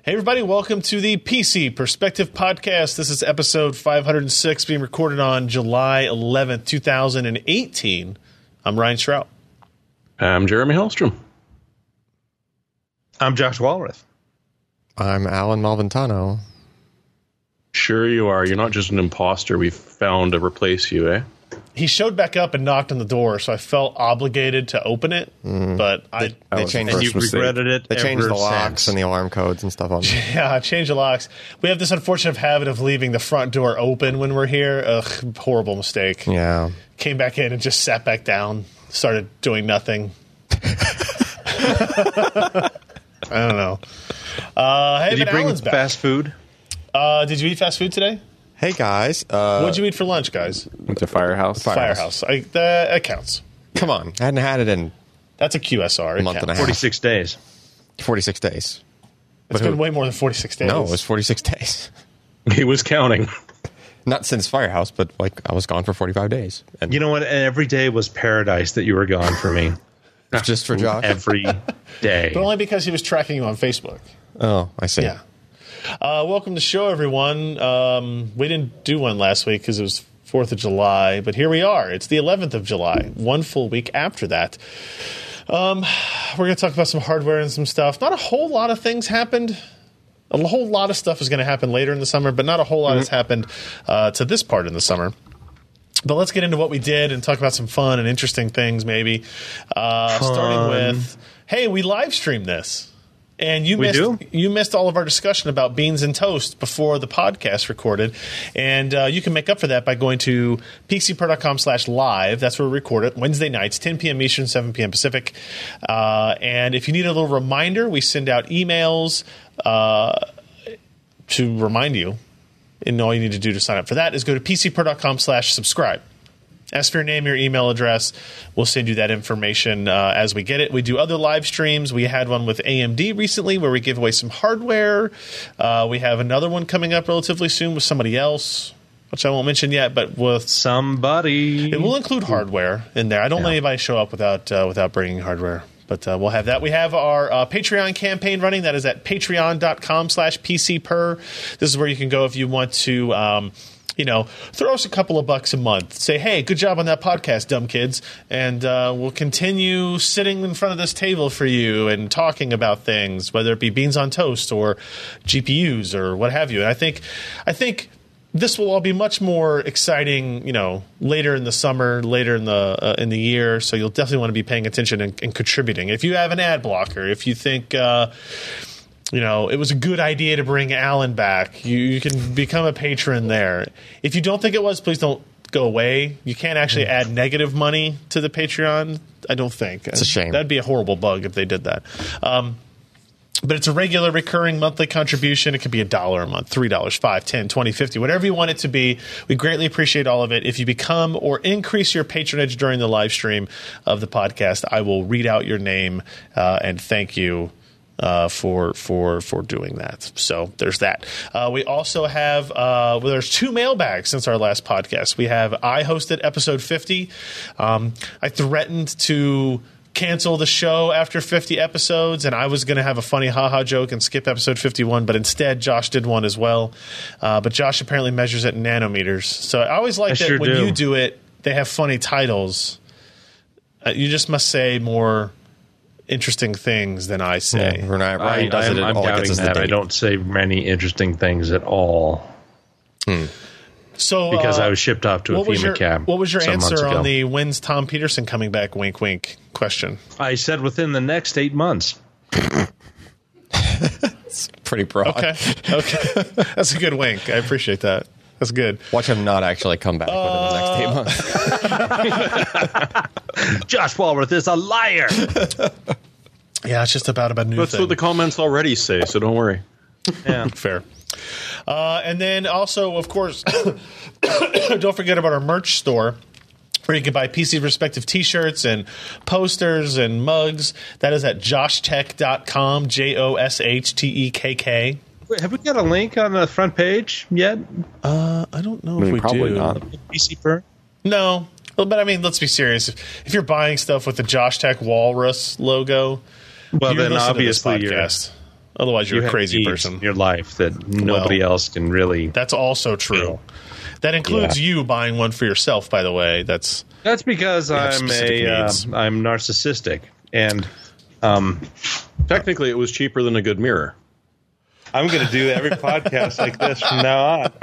Hey, everybody. Welcome to the PC Perspective Podcast. This is episode 506 being recorded on July 11th, 2018. I'm Ryan Shrout. I'm Jeremy Hellstrom. I'm Josh Walrath. I'm Alan Malventano. Sure you are. You're not just an imposter we've found to replace you, eh? He showed back up and knocked on the door, so I felt obligated to open it. But They changed And you've regretted it. They changed the ever locks since. and the alarm codes and stuff on them. yeah, I changed the locks. We have this unfortunate habit of leaving the front door open when we're here. Ugh, horrible mistake. Yeah. Came back in and just sat back down, started doing nothing. I don't know. Hey, Did you but bring Alan's back. fast food? Did you eat fast food today? Hey, guys. What'd you eat for lunch, guys? Went to Firehouse. Firehouse. That counts. Come on. I hadn't had it in That's a QSR. It month and a counts. half. 46 days. 46 days. It's been way more than 46 days. No, it was 46 days. He was counting. Not since Firehouse, but like I was gone for 45 days. And You know what? Every day was paradise that you were gone for me. just for Josh. Every day. But only because he was tracking you on Facebook. Oh, I see. Yeah. Welcome to the show, everyone. We didn't do one last week because it was 4th of July, but here we are. It's the 11th of July, one full week after that. We're going to talk about some hardware and some stuff. Not a whole lot of things happened. A whole lot of stuff is going to happen later in the summer, but not a whole lot has happened to this part in the summer. But let's get into what we did and talk about some fun and interesting things, maybe. Starting with, hey, we live streamed this. And you missed all of our discussion about beans and toast before the podcast recorded. And you can make up for that by going to pcper.com/live. That's where we record it. Wednesday nights, 10 p.m. Eastern, 7 p.m. Pacific. And if you need a little reminder, we send out emails to remind you. And all you need to do to sign up for that is go to pcper.com/subscribe. Ask for your name, your email address. We'll send you that information as we get it. We do other live streams. We had one with AMD recently where we give away some hardware. We have another one coming up relatively soon with somebody else, which I won't mention yet, but with Somebody. it will include hardware in there. I don't let anybody show up without bringing hardware. But we'll have that. We have our Patreon campaign running. That is at patreon.com/PCPer. This is where you can go if you want to throw us a couple of bucks a month. Say, hey, good job on that podcast, dumb kids. And we'll continue sitting in front of this table for you and talking about things, whether it be beans on toast or GPUs or what have you. And I think this will all be much more exciting, later in the summer, later in the year. So you'll definitely want to be paying attention and contributing. If you have an ad blocker, if you think it was a good idea to bring Alan back, you can become a patron there. If you don't think it was, please don't go away. You can't actually add negative money to the Patreon, I don't think. It's a shame. That'd be a horrible bug if they did that. But it's a regular recurring monthly contribution. It could be $1 a month, $3, $5, $10, $20, $50, whatever you want it to be. We greatly appreciate all of it. If you become or increase your patronage during the live stream of the podcast, I will read out your name and thank you for doing that. So there's that. We also have there's 2 mailbags since our last podcast. We have I hosted episode 50. I threatened to cancel the show after 50 episodes, and I was going to have a funny haha joke and skip episode 51, but instead Josh did one as well. But Josh apparently measures it in nanometers. So I always like that when you do it, they have funny titles. You just must say more interesting things than I say. Yeah, Ryan does it. I'm all it doubting gets is the that. I date. don't say many interesting things at all. So Because I was shipped off to a FEMA cab. What was your some months answer ago. on the when's Tom Peterson coming back, wink, wink question? I said within the next 8 months. Pretty broad. Okay. That's a good wink. I appreciate that. That's good. Watch him not actually come back within the next 8 months. Josh Walrath is a liar. Yeah, it's just about a new That's thing. what the comments already say, so don't worry. Yeah. Fair. And then also, of course, don't forget about our merch store, where you can buy PC Perspective t-shirts and posters and mugs. That is at joshtech.com, JOSHTEKK. Wait, have we got a link on the front page yet? I don't know if we probably do. not. PC Per? No. Well, but I mean, let's be serious. If you're buying stuff with the Josh Tech Walrus logo, Well, you're then listening to this obviously you're podcast. Otherwise, you're You a have crazy needs person. in your life that nobody else can really. That's also true. That includes you buying one for yourself, by the way. That's because have I'm specific needs. I'm narcissistic, and Technically, it was cheaper than a good mirror. I'm going to do every podcast like this from now on.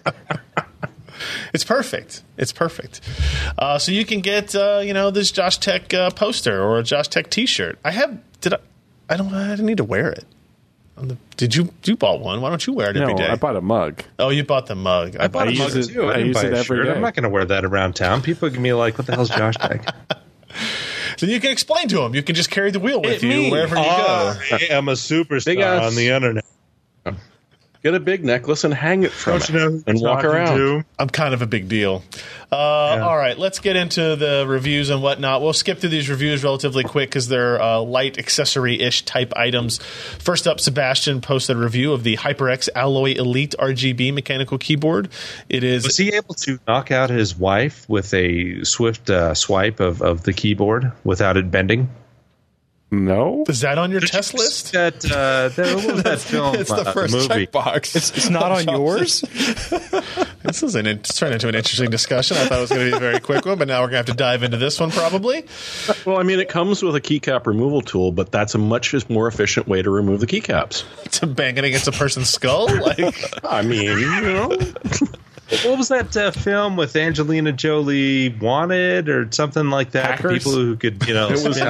It's perfect. It's perfect. So you can get this Josh Tech poster or a Josh Tech T-shirt. I didn't need to wear it. Did you bought one? Why don't you wear it every No, day? I bought a mug. Oh, you bought the mug. I bought a use mug it- too. I didn't use buy it a every shirt. day. I'm not going to wear that around town. People can be like, "What the hell's Josh Tech?" So you can explain to them. You can just carry the wheel with you me. wherever you go. I am a superstar Big ass. on the internet. Get a big necklace and hang it from Don't it you know who and you're walk talking around. to? I'm kind of a big deal. All right, let's get into the reviews and whatnot. We'll skip through these reviews relatively quick because they're light accessory-ish type items. First up, Sebastian posted a review of the HyperX Alloy Elite RGB mechanical keyboard. It is. Was he able to knock out his wife with a swift swipe of the keyboard without it bending? No? Is that on your test list? That what was that film? It's the first movie. checkbox. It's not on yours? This is it's turned into an interesting discussion. I thought it was going to be a very quick one, but now we're going to have to dive into this one probably. Well, I mean, it comes with a keycap removal tool, but that's a much more efficient way to remove the keycaps. To bang it against a person's skull? Like, I mean, What was that film with Angelina Jolie, Wanted, or something like that? Hackers? People who could, it was spin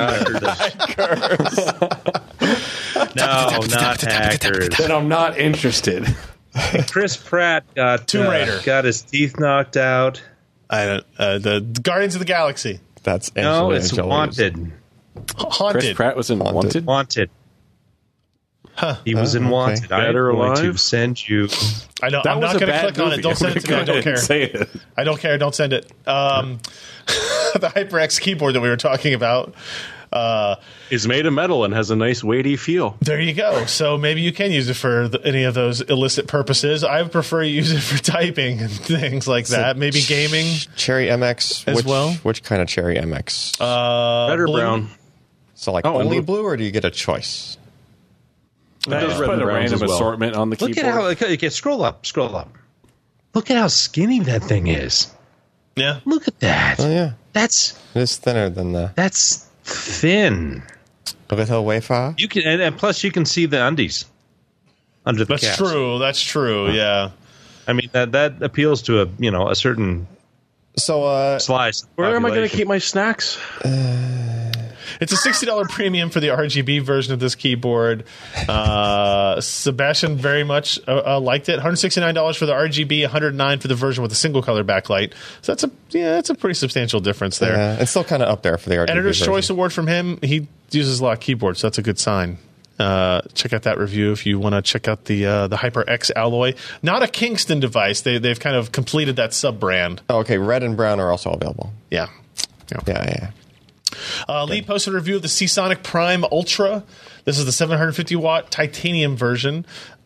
No, not hackers. Then I'm not interested. Chris Pratt got Tomb Raider. got his teeth knocked out. I don't. The Guardians of the Galaxy. That's No, Angelina it's Jolie's. Wanted. Haunted. Chris Pratt was in Wanted. Wanted. He was in okay. Wanted. I'm Dead or going to alive? send you. I don't. That I'm was not a going to bad click on it. movie. Don't send it to me. I don't care. Say it. I don't care. Don't send it. The HyperX keyboard that we were talking about. is made of metal and has a nice weighty feel. There you go. So maybe you can use it for any of those illicit purposes. I would prefer you use it for typing and things like that. Maybe gaming. Cherry MX As well? Which kind of Cherry MX? Red or blue. brown? So like oh, and only blue. blue, or do you get a choice? It does Just red put and a browns random as well. assortment on the Look keyboard. at how. Okay, scroll up. Look at how skinny that thing is. Yeah. Look at that. Oh yeah, That's it's thinner than the thin. a little wafer. You can, and plus you can see the undies under the That's caps. true. That's true. Yeah. I mean that appeals to a certain So slice. of Where am I going to population. keep my snacks? It's a $60 premium for the RGB version of this keyboard. Sebastian very much liked it. $169 for the RGB, $109 for the version with a single color backlight. So that's a pretty substantial difference there. it's still kind of up there for the RGB Editor's version. Choice Award from him. He uses a lot of keyboards, so that's a good sign. Check out that review if you want to check out the HyperX Alloy. Not a Kingston device. They've kind of completed that sub brand. Oh, okay, red and brown are also available. Yeah. Yeah. Lee posted a review of the Seasonic Prime Ultra. This is the 750 watt titanium version.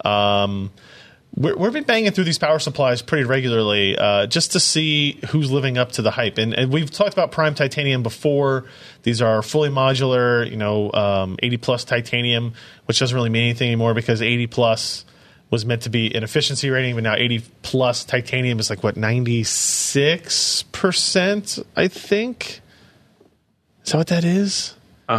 We've been banging through these power supplies pretty regularly just to see who's living up to the hype. And we've talked about Prime Titanium before. These are fully modular, 80 plus titanium, which doesn't really mean anything anymore because 80 plus was meant to be an efficiency rating, but now 80 plus titanium is like, 96%, I think? Is that what that is?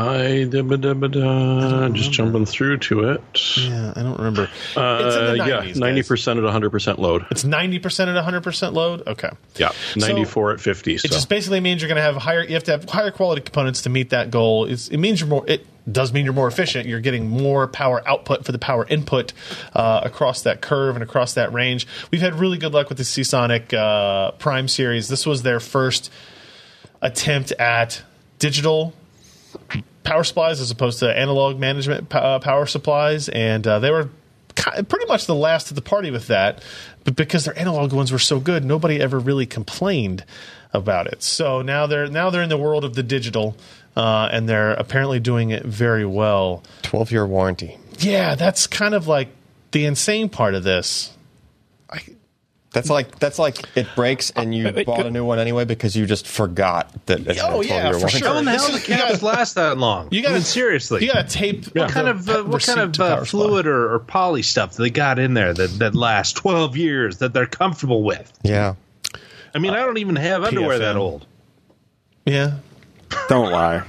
Just jumping through to it. Yeah, I don't remember. It's in the 90s, 90% at 100% load. It's 90% at 100% load? Okay. Yeah, 94 at 50. It So just basically means you're going to have you have to have higher quality components to meet that goal. It does mean you're more efficient. You're getting more power output for the power input across that curve and across that range. We've had really good luck with the Seasonic Prime series. This was their first attempt at digital power supplies as opposed to analog management power supplies, and they were pretty much the last of the party with that. But because their analog ones were so good, nobody ever really complained about it. So now they're in the world of the digital, and they're apparently doing it very well. 12-year warranty. Yeah, that's kind of like the insane part of this. That's like it breaks and you bought a new one anyway because you just forgot that it's Oh, a 12-year yeah, for warranty. sure. How in the hell do You gotta- cabs last that long? You gotta, I mean, seriously. You got to tape. What kind of fluid or poly stuff they got in there that lasts 12 years that they're comfortable with? Yeah. I mean, I don't even have underwear that PFM. old. Yeah. Don't lie.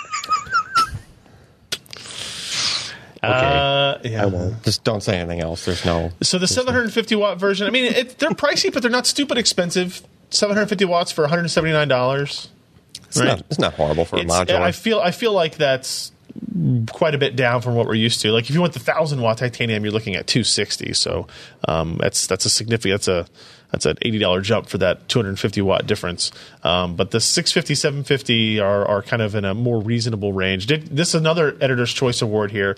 Yeah. I won't. Just don't say anything else. There's no. So the 750 watt version, I mean, they're pricey, but they're not stupid expensive. 750 watts for $179. It's not horrible for a modular. I feel like that's quite a bit down from what we're used to. Like if you want the 1,000 watt titanium, you're looking at $260. So that's a significant. That's an $80 jump for that 250 watt difference. But the 650, 750 are kind of in a more reasonable range. This is another Editor's Choice Award here.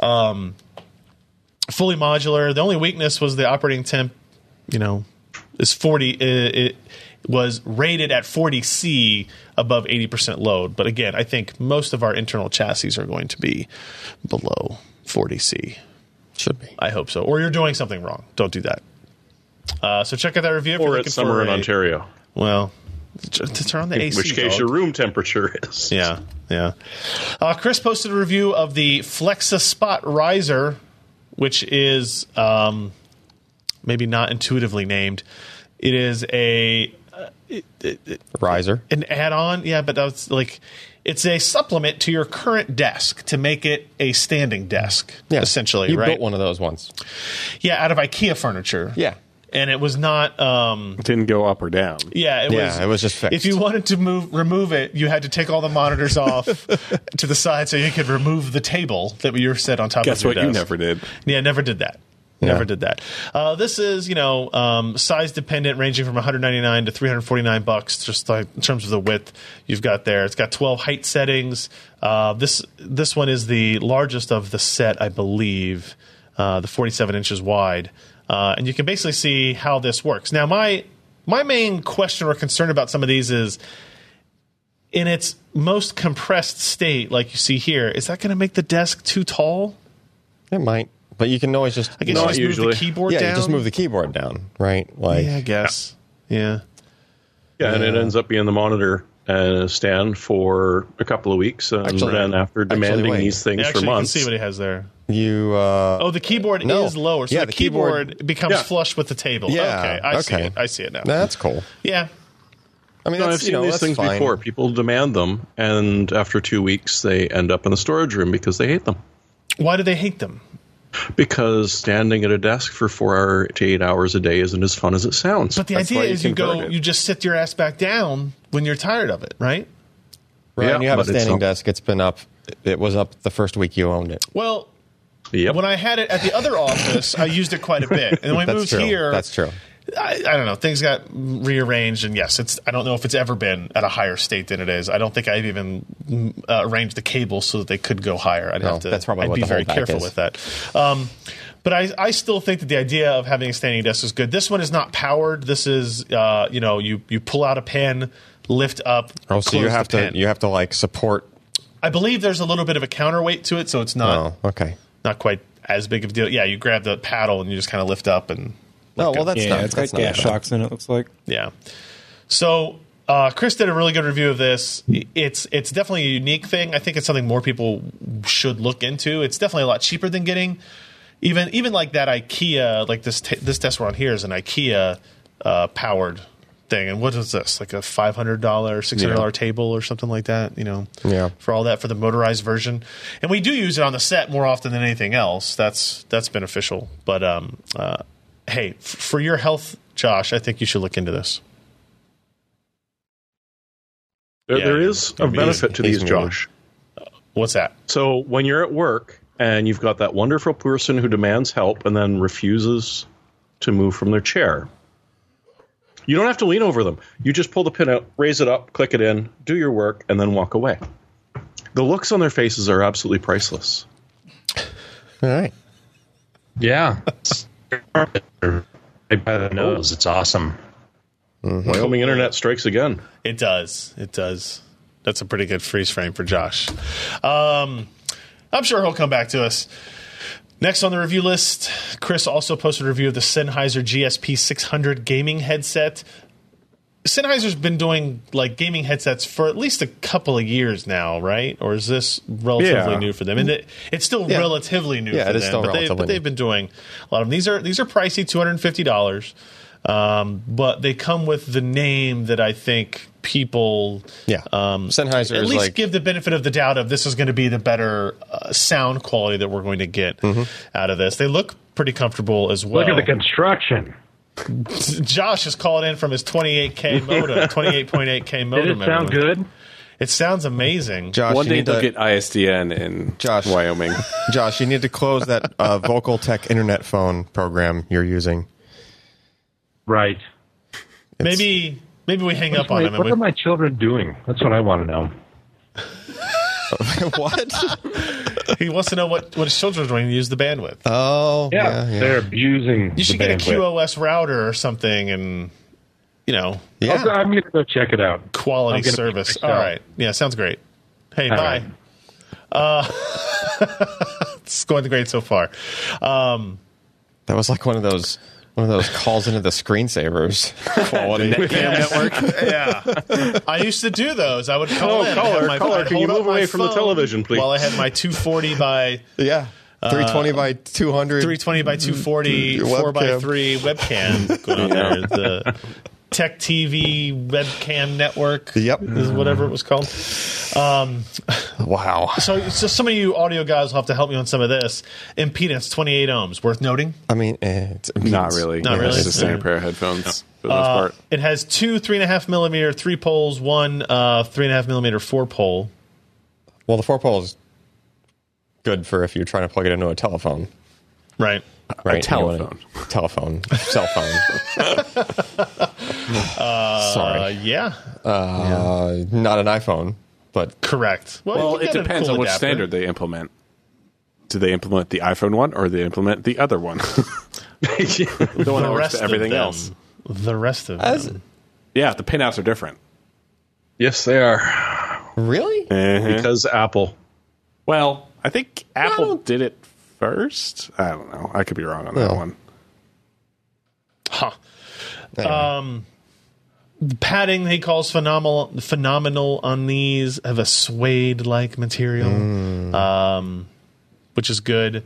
Fully modular. The only weakness was the operating temp, is 40. It was rated at 40C above 80% load. But again, I think most of our internal chassis are going to be below 40C. Should be. I hope so. Or you're doing something wrong. Don't do that. So check out that review. If Or you're it's looking summer for in Ontario. Well, turn on the AC. In which case dog. your room temperature is. Yeah. Chris posted a review of the Flexa Spot Riser, which is maybe not intuitively named. It is Riser. an add-on. Yeah, but that's like it's a supplement to your current desk to make it a standing desk. Yeah. Essentially, You right? built one of those once. Yeah, out of IKEA furniture. Yeah. And it was not. It didn't go up or down. Yeah, it was just fixed. If you wanted to remove it, you had to take all the monitors off to the side so you could remove the table that you set on top Guess of your what desk. you never did? Yeah, never did that. Yeah. Never did that. This is, size dependent, ranging from $199 to $349, just like in terms of the width you've got there. It's got 12 height settings. This one is the largest of the set, I believe, the 47 inches wide. And you can basically see how this works. Now, my main question or concern about some of these is, in its most compressed state, like you see here, is that going to make the desk too tall? It might. But you can always just. I guess Not you just move usually. the keyboard yeah, down. you just move the keyboard down, right? Like, Yeah, I guess. Yeah. Yeah, and it ends up being the monitor stand for a couple of weeks. And then after demanding wait. these things Actually, for months. you can see what he has there. you. The keyboard No. is lower, so Yeah, the the keyboard keyboard- becomes Yeah. flush with the table. Yeah, Okay, I see it. I see it now. That's cool. Yeah. I mean, No, that's, I've seen these that's things fine. before. People demand them, and after 2 weeks, they end up in the storage room because they hate them. Why do they hate them? Because standing at a desk for 4 to 8 hours a day isn't as fun as it sounds. But the That's idea why you is you convert it. you just sit your ass back down when you're tired of it, right? Right, Yeah, and you have a but it's standing not- desk. It's been up. It was up the first week you owned it. Well, Yep. when I had it at the other office, I used it quite a bit. And then when we That's moved true. here, That's true. I don't know. Things got rearranged, and yes, I don't know if it's ever been at a higher state than it is. I don't think I've even arranged the cables so that they could go higher. I'd have to. that's probably I'd what be the very holdback careful is. with that. But I still think that the idea of having a standing desk is good. This one is not powered. This is you pull out a pen, lift up. Oh, so you close have the to pen. like support. I believe there's a little bit of a counterweight to it, so it's not Oh, okay. not quite as big of a deal. Yeah, you grab the paddle and you just kind of lift up and. Oh, well, that's Yeah, not. it's got that's not gas bad. shocks in it, looks like. Yeah. So Chris did a really good review of this. It's definitely a unique thing. I think it's something more people should look into. It's definitely a lot cheaper than getting even like that IKEA, like this desk we're on here is an IKEA powered thing. And what is this? Like a $500, $600 table or something like that, Yeah. for all that, for the motorized version. And we do use it on the set more often than anything else. That's beneficial. But hey, for your health, Josh, I think you should look into this. There is a benefit to he's these, muted. Josh. What's that? So when you're at work and you've got that wonderful person who demands help and then refuses to move from their chair, you don't have to lean over them. You just pull the pin out, raise it up, click it in, do your work, and then walk away. The looks on their faces are absolutely priceless. All right. Yeah. Right by the nose. It's awesome. Wyoming Internet strikes again. It does. It does. That's a pretty good freeze frame for Josh. I'm sure he'll come back to us. Next on the review list, Chris also posted a review of the Sennheiser GSP 600 gaming headset. Sennheiser's been doing like gaming headsets for at least a couple of years now, right? Or is this relatively new for them? And it's still relatively new for them. It's still but they've been doing a lot of them. These are pricey, $250. But they come with the name that I think people Sennheiser at is least like, give the benefit of the doubt of this is going to be the better sound quality that we're going to get out of this. They look pretty comfortable as well. Look at the construction. Josh is calling in from his 28K modem, 28.8K modem. Did it sound good? It sounds amazing. Josh, one day they'll get ISDN in Wyoming. Josh, you need to close that Vocal Tech internet phone program you're using. Right. Maybe we hang up on him. What are my children doing? That's what I want to know. What? He wants to know what his children are doing to use the bandwidth. Oh, yeah. They're abusing. You should get a QoS router or something, and I'm going to go check it out. Quality service. All right. Yeah, sounds great. Hey, all bye. Right. It's going great so far. That was like one of those calls into the screensavers quality. Network. Yeah. I used to do those. I would call in. Caller, can you move away from the television, please? While I had my 240 by 320 by 200. 320 by 240 4x3 webcam going on there. The Tech TV webcam network. Yep. Is whatever it was called. Wow. So some of you audio guys will have to help me on some of this. Impedance, 28 ohms. Worth noting? I mean, it's Not really. Not really. It's the same pair of headphones for the most part. It has two 3.5 millimeter 3 poles, one 3.5 millimeter 4 pole. Well, the 4 pole is good for if you're trying to plug it into a telephone. Right. Right. A telephone. Cell phone. Sorry. Yeah. Not an iPhone, but Correct. Well, you can it get a depends cool on which adapter. standard they implement. Do they implement the iPhone one or do they implement the other one? The one that works for everything else. The rest of them. Yeah, the pinouts are different. Yes, they are. Really? Because Apple. Well, I think Apple did it first. I don't know. I could be wrong on that one. Huh. Anyway. The padding he calls phenomenal on these, have a suede-like material, which is good.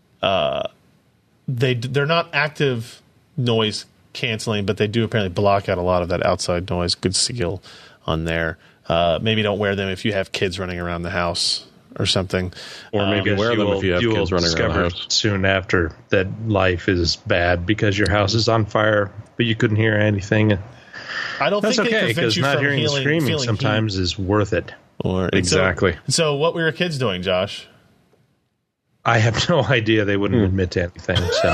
They're not active noise canceling, but they do apparently block out a lot of that outside noise. Good seal on there. Maybe don't wear them if you have kids running around the house or something. Or maybe wear them if you have kids running around the house. Soon after that life is bad because your house is on fire, but you couldn't hear anything. I don't That's think they okay, prevent because you not from hearing the screaming feeling sometimes is worth it. Exactly. So what were your kids doing, Josh? I have no idea. They wouldn't admit to anything.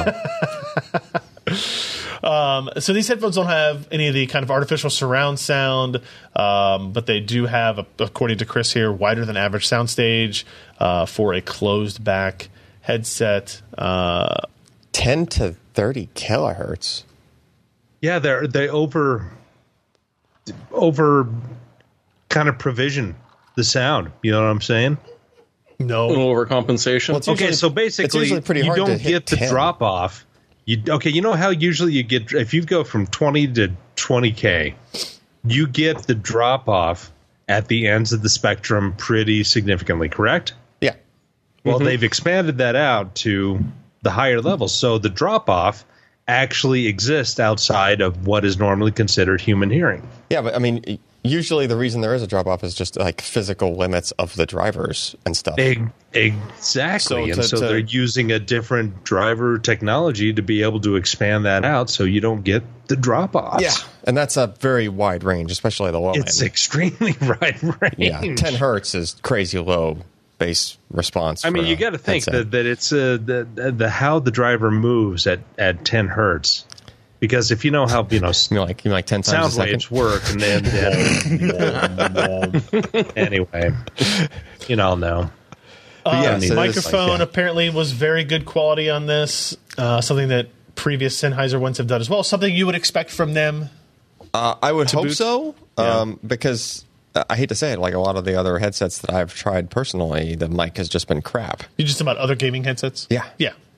So these headphones don't have any of the kind of artificial surround sound, but they do have, according to Chris here, wider than average soundstage for a closed back headset. 10 to 30 kilohertz. Yeah, they over kind of provision the sound. You know what I'm saying? No. A little overcompensation. Well, Okay, so basically, usually pretty you hard to don't hit get the 10. drop off. You know how usually you get, if you go from 20 to 20K, you get the drop off at the ends of the spectrum pretty significantly, correct? Yeah. Well, they've expanded that out to the higher levels. So the drop off actually exists outside of what is normally considered human hearing. Yeah, but I mean, usually the reason there is a drop off is just like physical limits of the drivers and stuff. Exactly. So they're using a different driver technology to be able to expand that out so you don't get the drop offs. Yeah, and that's a very wide range, especially the low It's end. extremely wide range. Yeah, 10 hertz is crazy low bass response. I mean, for you a got to think headset. that it's the how the driver moves at 10 hertz. Because if you know how you like 10 times sound a second. waves work, and then anyway, you all know. yeah, so Microphone apparently was very good quality on this. Something that previous Sennheiser ones have done as well. Something you would expect from them. I would hope boot? so, because I hate to say it, like a lot of the other headsets that I've tried personally, the mic has just been crap. You just about other gaming headsets? Yeah. Yeah.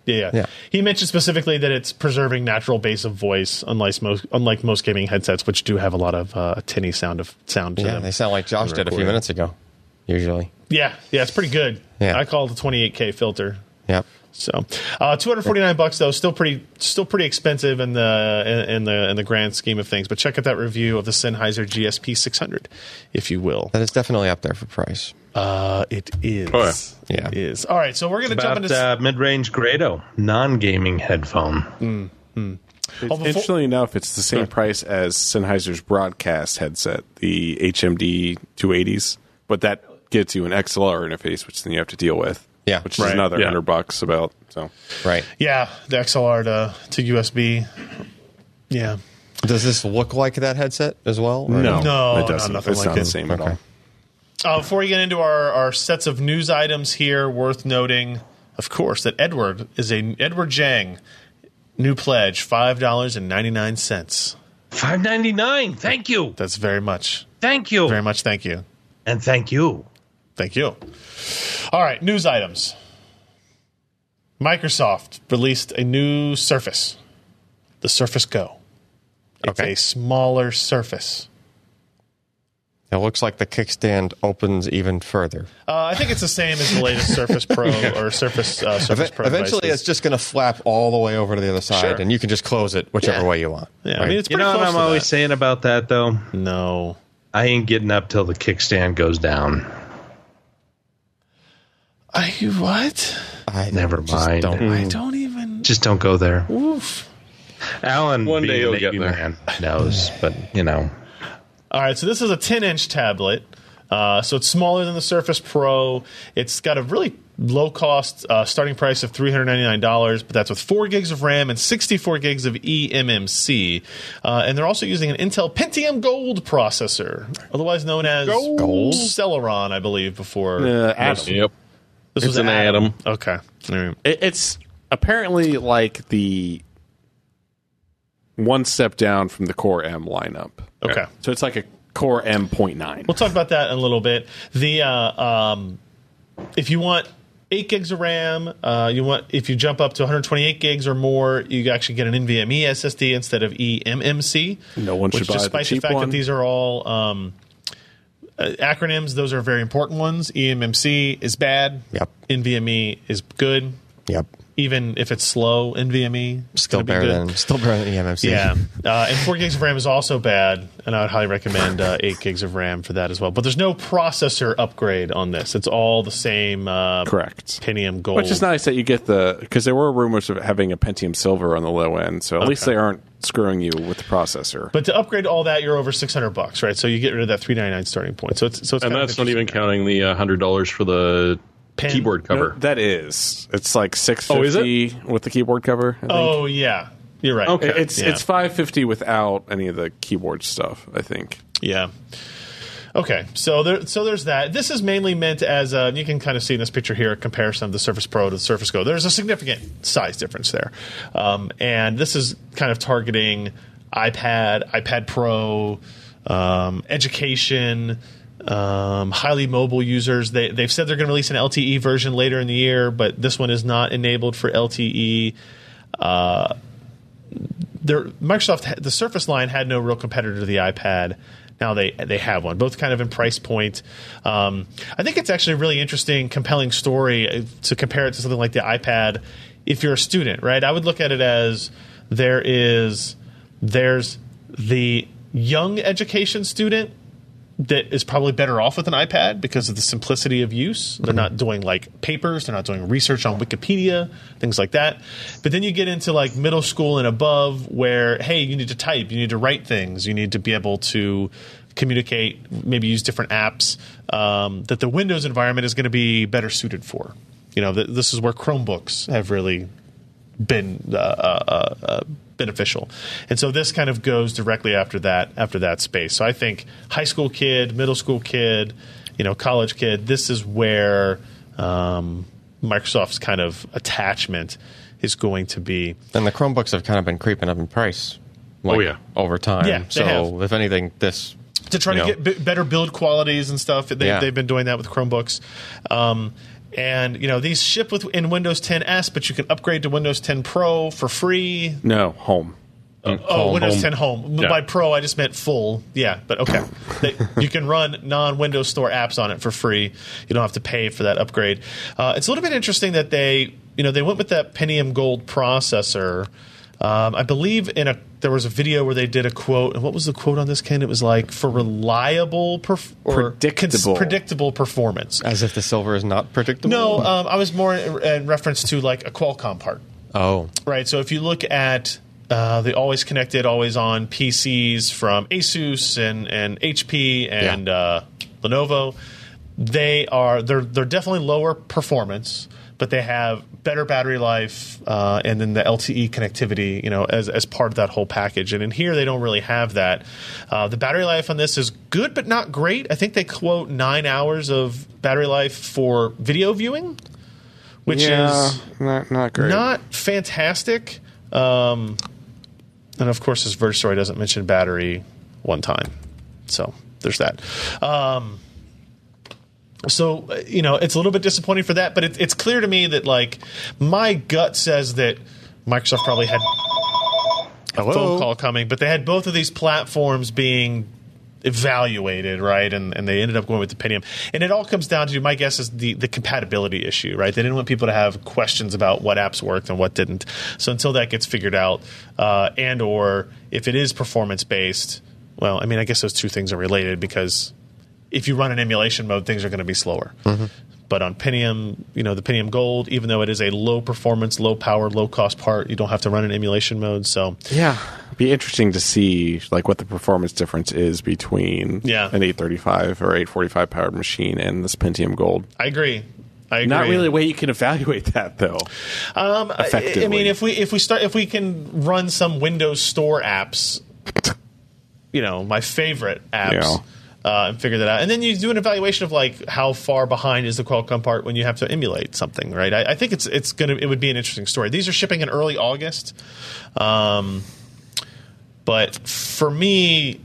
Yeah. He mentioned specifically that it's preserving natural bass of voice, unlike most gaming headsets, which do have a lot of tinny sound to them. They sound like Josh did a few minutes ago, usually. Yeah, it's pretty good. Yeah. I call it the 28K filter. Yep. So, $249 though, still pretty expensive in the grand scheme of things. But check out that review of the Sennheiser GSP 600, if you will. That is definitely up there for price. It is. Oh, yeah. It is. All right, so we're going to jump into mid-range Grado, non-gaming headphone. Interestingly enough, it's the same price as Sennheiser's broadcast headset, the HMD 280s, but that gets you an XLR interface, which then you have to deal with. Yeah, which is another $100 about. So right. Yeah, the XLR to USB. Yeah. Does this look like that headset as well? No, it doesn't. Nothing it's like not the same at all. Before we get into our sets of news items here, worth noting, of course, that Edward Jang, new pledge, $5.99. $5.99. Thank you. That's very much. Thank you. Very much. Thank you. And thank you. Thank you. All right, news items. Microsoft released a new Surface, the Surface Go. It's a smaller Surface. It looks like the kickstand opens even further. I think it's the same as the latest Surface Pro or Surface Pro. Eventually, devices. it's just going to flap all the way over to the other side, and you can just close it whichever way you want. Yeah, right? I mean, it's pretty what close I'm to always that. saying about that, though? No. I ain't getting up till the kickstand goes down. What? Never mind. I don't even. Just don't go there. Oof. Alan, One day you'll get there. Man, knows, but All right, so this is a 10-inch tablet. So it's smaller than the Surface Pro. It's got a really low-cost starting price of $399, but that's with 4 gigs of RAM and 64 gigs of eMMC. And they're also using an Intel Pentium Gold processor, otherwise known as Gold? Celeron, I believe, before. Atom. Yep. This It's was an Atom. Okay. All right. It's apparently like the one step down from the Core M lineup. Okay. So it's like a Core M.9. We'll talk about that in a little bit. The if you want 8 gigs of RAM, if you jump up to 128 gigs or more, you actually get an NVMe SSD instead of eMMC. No one should buy the despite cheap the fact one. that these are all acronyms, those are very important ones. eMMC is bad. Yep. NVMe is good. Yep. Even if it's slow, NVMe is Still gonna be better good. than eMMC. Yeah, and 4 gigs of RAM is also bad, and I would highly recommend 8 gigs of RAM for that as well. But there's no processor upgrade on this. It's all the same Correct. Pentium Gold. Which is nice that you get because there were rumors of having a Pentium Silver on the low end, so at least they aren't screwing you with the processor. But to upgrade all that, you're over $600, right? So you get rid of that $399 starting point. So it's And that's not even counting the $100 for the Pen. keyboard cover. No, that is. It's like $650 Oh, is it? with the keyboard cover, I think. Oh yeah, you're right. Okay. It's Yeah. $550 without any of the keyboard stuff, I think. Yeah. Okay, so there's that. This is mainly meant as you can kind of see in this picture here a comparison of the Surface Pro to the Surface Go. There's a significant size difference there, and this is kind of targeting iPad Pro, education, highly mobile users. They've said they're going to release an LTE version later in the year, but this one is not enabled for LTE. Microsoft, the Surface line had no real competitor to the iPad. Now they have one, both kind of in price point. I think it's actually a really interesting, compelling story to compare it to something like the iPad. If you're a student, right, I would look at it as there's the young education student that is probably better off with an iPad because of the simplicity of use. They're not doing like papers, they're not doing research on Wikipedia, things like that. But then you get into like middle school and above where, hey, you need to type, you need to write things, you need to be able to communicate, maybe use different apps that the Windows environment is going to be better suited for. You know, this is where Chromebooks have really been beneficial, and so this kind of goes directly after that space. So I think high school kid, middle school kid, college kid, this is where Microsoft's kind of attachment is going to be. And the Chromebooks have kind of been creeping up in price. Over time. Yeah, they have. If anything, this to try to get better build qualities and stuff. They've been doing that with Chromebooks. And, these ship in Windows 10 S, but you can upgrade to Windows 10 Pro for free. No, home. Windows 10 Home. Yeah. By Pro, I just meant full. Yeah, but okay. You can run non-Windows Store apps on it for free. You don't have to pay for that upgrade. It's a little bit interesting that they went with that Pentium Gold processor. I believe there was a video where they did a quote. And what was the quote on this, Ken? It was like, for reliable predictable performance. As if the silver is not predictable? No, I was more in reference to like a Qualcomm part. Oh. Right, so if you look at the always connected, always on PCs from Asus and HP and Lenovo, they're definitely lower performance, but they have better battery life and then the LTE connectivity, as part of that whole package. And in here, they don't really have that. The battery life on this is good, but not great. I think they quote 9 hours of battery life for video viewing, which is not great, not fantastic. And of course, this Verge story doesn't mention battery one time, so there's that. So, it's a little bit disappointing for that, but it's clear to me that, like, my gut says that Microsoft probably had a phone call coming, but they had both of these platforms being evaluated, right? And they ended up going with the Pentium. And it all comes down to, my guess is the compatibility issue, right? They didn't want people to have questions about what apps worked and what didn't. So until that gets figured out, and or if it is performance-based, well, I mean, I guess those two things are related, because if you run an emulation mode, things are going to be slower. Mm-hmm. But on Pentium, the Pentium Gold, even though it is a low performance, low power, low cost part, you don't have to run an emulation mode. So yeah, it'd be interesting to see like what the performance difference is between an 835 or 845 powered machine and this Pentium Gold. I agree. Not really a way you can evaluate that though. Effectively. I mean, if we can run some Windows Store apps, my favorite apps. Yeah. And figure that out. And then you do an evaluation of like how far behind is the Qualcomm part when you have to emulate something, right? I think it would be an interesting story. These are shipping in early August. But for me,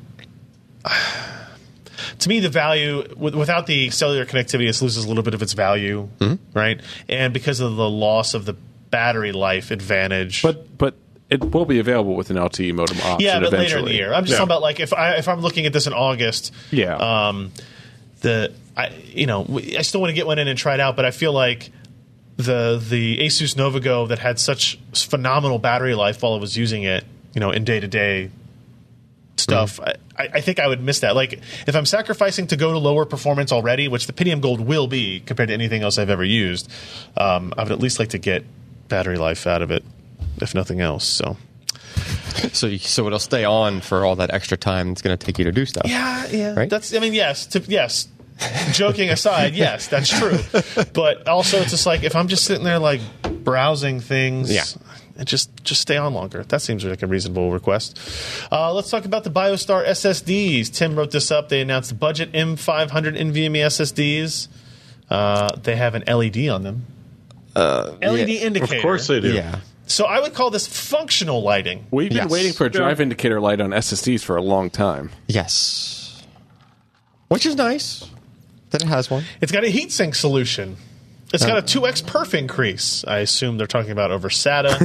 to me, the value without the cellular connectivity, it loses a little bit of its value, right? And because of the loss of the battery life advantage. But it will be available with an LTE modem option. Yeah, but eventually. later in the year. I'm just talking about like if I'm looking at this in August. Yeah. I still want to get one in and try it out, but I feel like the Asus Novago that had such phenomenal battery life while I was using it, in day-to-day stuff, I think I would miss that. Like if I'm sacrificing to go to lower performance already, which the Pentium Gold will be compared to anything else I've ever used, I would at least like to get battery life out of it, if nothing else. So it'll stay on for all that extra time it's going to take you to do stuff. Yeah. Right? Yes. Joking aside, yes, that's true. But also, it's just like if I'm just sitting there like browsing things, and just stay on longer. That seems like a reasonable request. Let's talk about the BioStar SSDs. Tim wrote this up. They announced the budget M500 NVMe SSDs. They have an LED on them. LED indicator. Of course they do. Yeah. So I would call this functional lighting. We've been waiting for a drive indicator light on SSDs for a long time. Yes. Which is nice that it has one. It's got a heatsink solution. It's got a 2x perf increase. I assume they're talking about over SATA.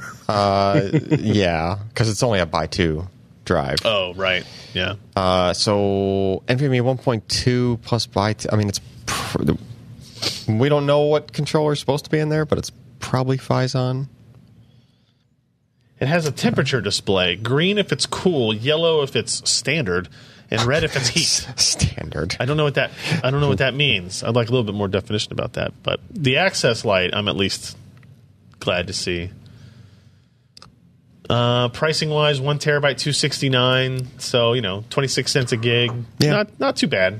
Yeah, because it's only a by 2 drive. Oh, right. Yeah. So NVMe 1.2 plus by 2. I mean, we don't know what controller is supposed to be in there, but it's probably Phison. It has a temperature display. Green if it's cool, yellow if it's standard, and red if it's heat. Standard. I don't know what that means. I'd like a little bit more definition about that. But the access light, I'm at least glad to see. Pricing wise, 1 terabyte, $269. So 26 cents a gig. Yeah. Not too bad.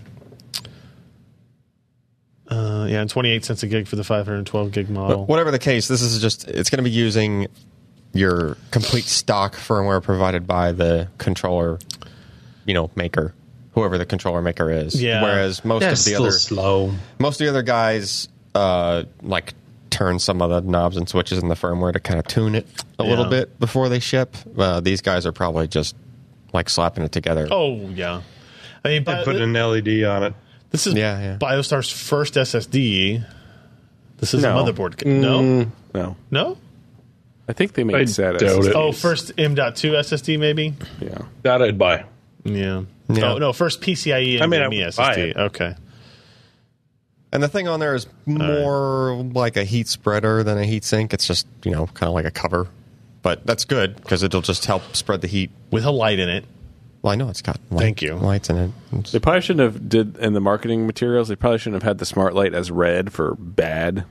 And 28 cents a gig for the 512 gig model. But whatever the case, this is it's going to be using your complete stock firmware provided by the controller, maker, whoever the controller maker is. Yeah. Whereas most of the other guys turn some of the knobs and switches in the firmware to kind of tune it a little bit before they ship. These guys are probably just slapping it together. Oh yeah, I mean, put an LED on it. This is BioStar's first SSD. This is No. a motherboard. No? No. No? I think they made SATA. doubt it. Oh, first M.2 SSD, maybe? Yeah. That I'd buy. Yeah. Yeah. No, first PCIe I mean, I NVMe would buy SSD. it. Okay. And the thing on there is more like a heat spreader than a heat sink. It's just, kind of like a cover. But that's good because it'll just help spread the heat. With a light in it. Well, I know it's got Thank you. lights in it. It's- They probably shouldn't have did in the marketing materials. They probably shouldn't have had the smart light as red for bad.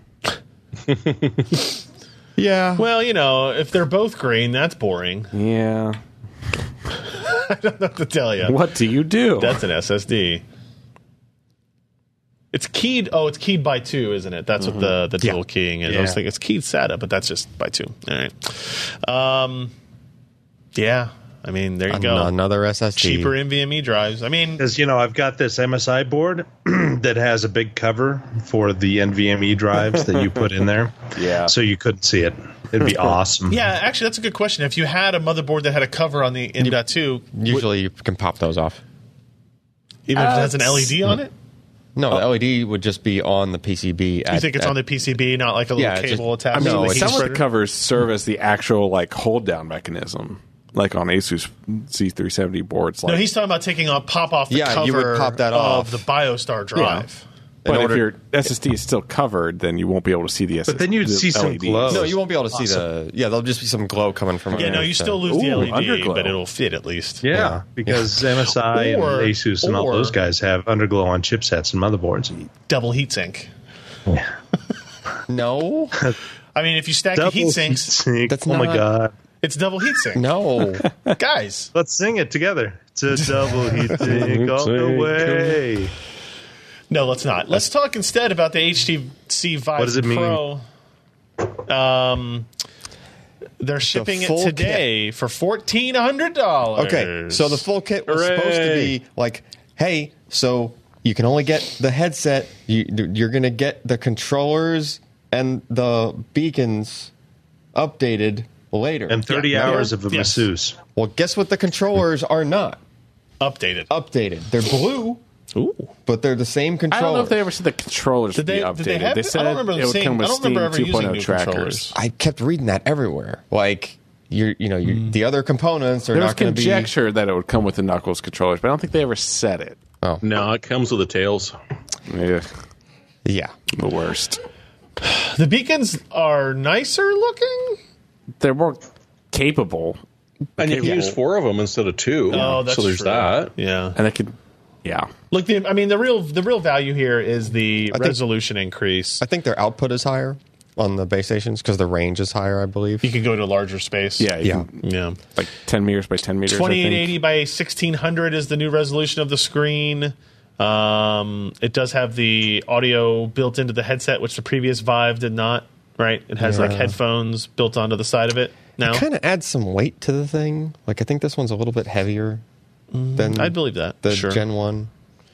yeah. Well, if they're both green, that's boring. Yeah. I don't know what to tell you. What do you do? That's an SSD. It's keyed. Oh, it's keyed by 2, isn't it? That's what the dual keying is. I was Yeah. thinking it's keyed SATA, but that's just by 2. All right. Yeah. I mean, there you go. Another SSD. Cheaper NVMe drives. I mean, Because, I've got this MSI board that has a big cover for the NVMe drives that you put in there. Yeah. So you couldn't see it. It'd be awesome. yeah. Actually, that's a good question. If you had a motherboard that had a cover on the M.2, Usually you can pop those off. even if it has an LED on it, No, the LED would just be on the PCB. you think it's on the PCB, not like a little cable attached to the heat some of the spreader? covers serve as the actual hold down mechanism, like on Asus C370 boards. No, he's talking about taking pop off the Yeah, cover you would pop that of off. the BioStar drive. But order- if your SSD is still covered, then you won't be able to see the SSD. But then you'd see some glow. No, you won't be able to see the. Yeah, there'll just be some glow coming from. Yeah, no, you still lose the Ooh, LED, underglow. but it'll fit at least. Yeah, because MSI Or- and Asus and all or- those guys have underglow on chipsets and motherboards. Double heatsink. No, I mean, if you stack the heat sinks, heatsink. That's Oh my not- god. it's double heatsink. no. Guys, Let's sing it together. It's a double heatsink all the way. no, let's not. Let's talk instead about the HTC Vive What does it mean? Pro. They're shipping it full today for $1,400. Okay, so the full kit was supposed to be like, hey, so you can only get the headset. You're going to get the controllers and the beacons updated later. And 30 hours of a Yes. masseuse. Well, guess what? The controllers are not updated. updated. They're blue, Ooh. but they're the same I controller. don't know if they ever said the controllers would be Did updated. they have it? said I don't remember it them would saying. come with I don't remember Steam ever using 2.0 new trackers. controllers. I kept reading that everywhere. Like, the other components are There was not going to be. conjecture that it would come with the Knuckles controllers, but I don't think they ever said it. No, it comes with the tails. Yeah, Yeah. the worst. The beacons are nicer looking. They're more capable, And you can use 4 of them instead of 2. Oh, that's so there's true. that. Yeah. and they could. Yeah, Look, the real value here is the resolution increase. I think their output is higher on the base stations because the range is higher, I believe. You can go to a larger space. yeah, you Yeah. can- Yeah. like 10 meters by 10 meters. I think. 2880 by 1600 is the new resolution of the screen. It does have the audio built into the headset, which the previous Vive did not. Right? It has like Yeah. headphones built onto the side of it now. Kind of adds some weight to the thing. Like, I think this one's a little bit heavier than I'd believe that. the Sure. Gen 1.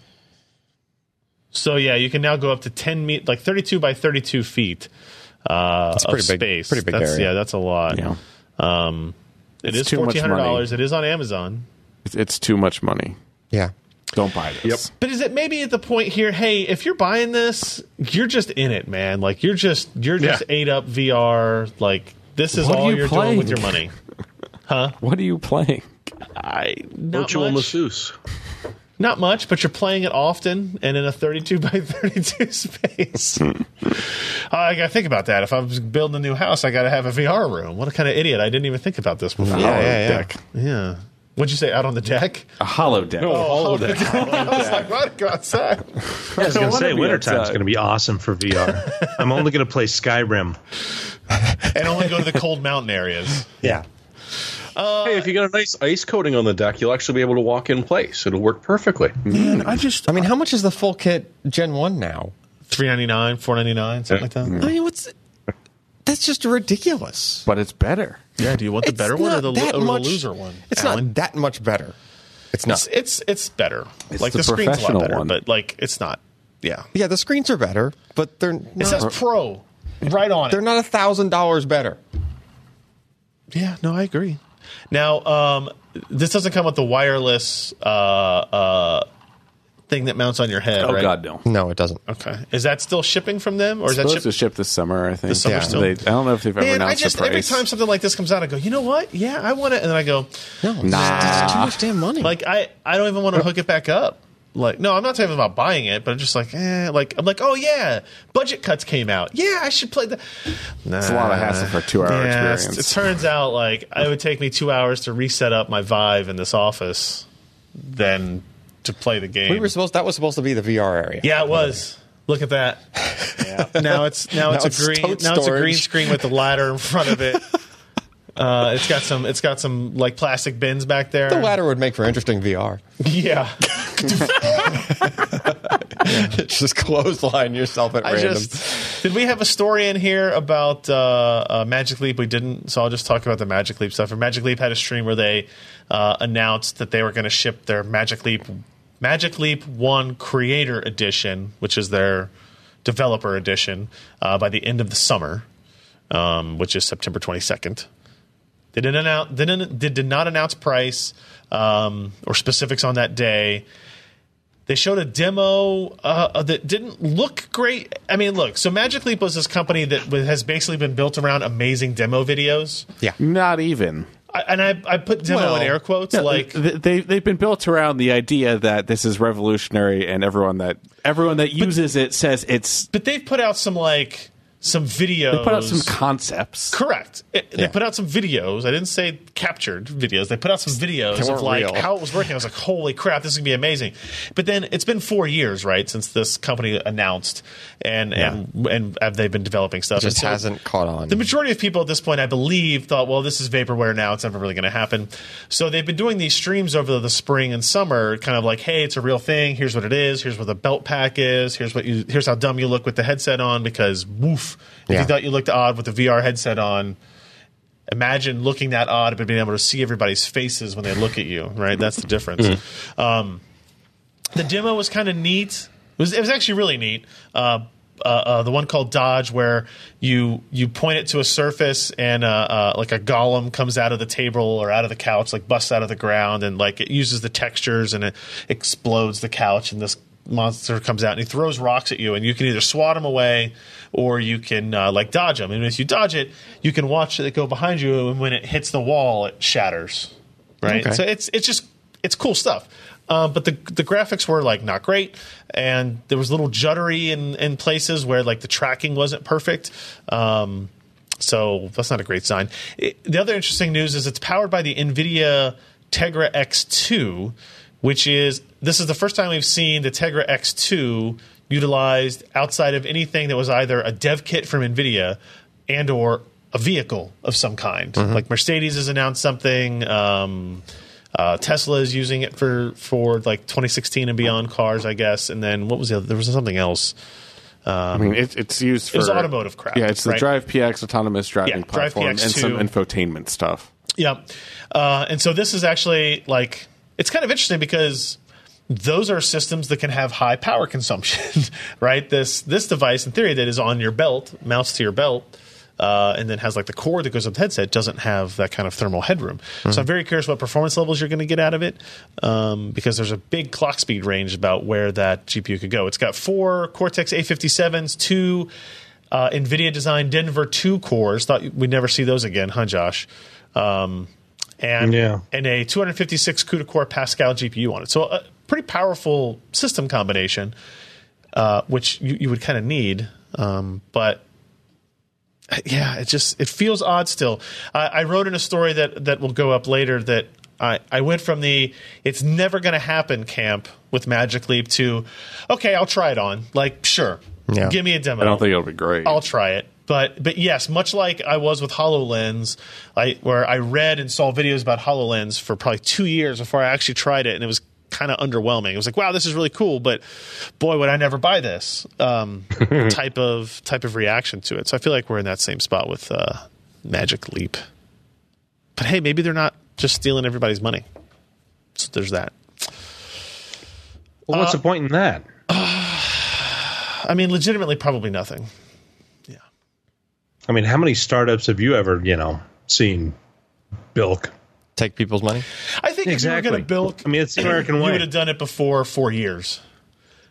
So yeah, you can now go up to 32 by 32 feet of pretty big- space. pretty big that's, area. Yeah, that's a lot. Yeah, It It's is too much $1,400. money. It is on Amazon. it's too much money. Yeah. Don't buy this. But is it maybe at the point here? Hey, if you're buying this, you're just in it, man. Like you're just ate up VR. Like this is What are all you you're playing? doing with your money. What are you playing? Not Virtual much. masseuse. Not much, but you're playing it often and in a 32 by 32 space. I got to think about that. If I was building a new house, I got to have a VR room. What a kind of idiot! I didn't even think about this before. Yeah. Deck. Yeah. What'd you say? Out on the deck? A hollow deck. I was like, what? Go outside. I was going to say, be wintertime's outside. going to be awesome for VR. I'm only going to play Skyrim. And only go to the cold mountain areas. Yeah. Hey, if you got a nice ice coating on the deck, you'll actually be able to walk in place. It'll work perfectly. Man, I mean, how much is the full kit Gen 1 now? $399, $499, something like that. I mean, that's just ridiculous. But it's better. Yeah, do you want the It's better one or not the that much- loser one? It's Alan? not that much better. It's not. It's better. It's like the the screen's a lot professional better, one. but like it's not. Yeah. Yeah, the screens are better, but they're It says not, Pro right on they're it. not $1,000 better. Yeah, no, I agree. Now, this doesn't come with the wireless thing that mounts on your head. Oh right? God, no. No, it doesn't. Okay, is that still shipping from them, or is that Supposed to ship this summer? I think. This summer Yeah. still? I don't know if they've ever Man, announced the price. every time something like this comes out, I go, you know what? Yeah, I want it, and then I go, No, it's too much damn money. like I don't even want to hook it back up. Like, no, I'm not talking about buying it, but I'm just like, like I'm like, oh yeah, budget cuts came out. Yeah, I should play that. Nah. It's a lot of hassle for a 2-hour experience. It turns out like it would take me 2 hours to reset up my Vive in this office than to play the game. That was supposed to be the VR area. Yeah, it was. Look at that. Yeah. Now it's it's a green screen with the ladder in front of it. It's got some like plastic bins back there. The ladder would make for interesting VR. Yeah. Just clothesline yourself at random. Did we have a story in here about Magic Leap? We didn't, so I'll just talk about the Magic Leap stuff. And Magic Leap had a stream where they announced that they were going to ship their Magic Leap 1 Creator Edition, which is their developer edition, by the end of the summer, which is September 22nd. They did not announce price or specifics on that day. They showed a demo that didn't look great. I mean, look, so Magic Leap was this company that has basically been built around amazing demo videos. Yeah. Not even. I put demo in air quotes. Yeah, like they've been built around the idea that this is revolutionary, and everyone that uses it says it's. But they've put out some videos. They put out some concepts. Correct. They put out some videos. I didn't say captured videos. They put out some videos of like how it was working. I was like, holy crap, this is going to be amazing. But then it's been 4 years, right, since this company announced and they've been developing stuff. It just hasn't caught on. The majority of people at this point, I believe, thought, well, this is vaporware now. It's never really going to happen. So they've been doing these streams over the spring and summer, kind of like, hey, it's a real thing. Here's what it is. Here's what the belt pack is. Here's how dumb you look with the headset on because woof. If you thought you looked odd with the VR headset on, imagine looking that odd but being able to see everybody's faces when they look at you, right? That's the difference. The demo was kind of neat. It was actually really neat. The one called Dodge, where you point it to a surface and like a golem comes out of the table or out of the couch, like busts out of the ground, and like it uses the textures and it explodes the couch, and this monster comes out and he throws rocks at you, and you can either swat him away or you can like dodge him. And if you dodge it, you can watch it go behind you, and when it hits the wall, it shatters. Right? Okay. So it's cool stuff. But the graphics were like not great, and there was a little juddery in places where like the tracking wasn't perfect. So that's not a great sign. The other interesting news is it's powered by the NVIDIA Tegra X2, this is the first time we've seen the Tegra X2 utilized outside of anything that was either a dev kit from NVIDIA and or a vehicle of some kind. Mm-hmm. Like Mercedes has announced something. Tesla is using it for like 2016 and beyond cars, I guess. And then what was the other? There was something else. I mean, it's used for... It was automotive crap. Yeah, it's the Drive PX autonomous driving platform Drive PX2. And some infotainment stuff. Yeah. And so this is actually like... It's kind of interesting because those are systems that can have high power consumption, right? This device, in theory, that is on your belt, mounts to your belt, and then has like the cord that goes up the headset, doesn't have that kind of thermal headroom. Mm-hmm. So I'm very curious what performance levels you're going to get out of it, because there's a big clock speed range about where that GPU could go. It's got 4 Cortex A57s, 2 NVIDIA-designed Denver 2 cores. Thought we'd never see those again, huh, Josh? And a 256 CUDA-core Pascal GPU on it. So a pretty powerful system combination, which you would kind of need. But yeah, it feels odd still. I wrote in a story that will go up later that I went from the it's never going to happen camp with Magic Leap to, okay, I'll try it on. Like, sure, give me a demo. I don't think it'll be great. I'll try it. But yes, much like I was with HoloLens, where I read and saw videos about HoloLens for probably 2 years before I actually tried it, and it was kind of underwhelming. It was like, wow, this is really cool, but boy, would I never buy this type of reaction to it. So I feel like we're in that same spot with Magic Leap. But hey, maybe they're not just stealing everybody's money. So there's that. Well, what's the point in that? I mean, legitimately, probably nothing. I mean, how many startups have you ever, seen bilk? Take people's money? I think if you were going to bilk, I mean, it's the American way. You would have done it before 4 years.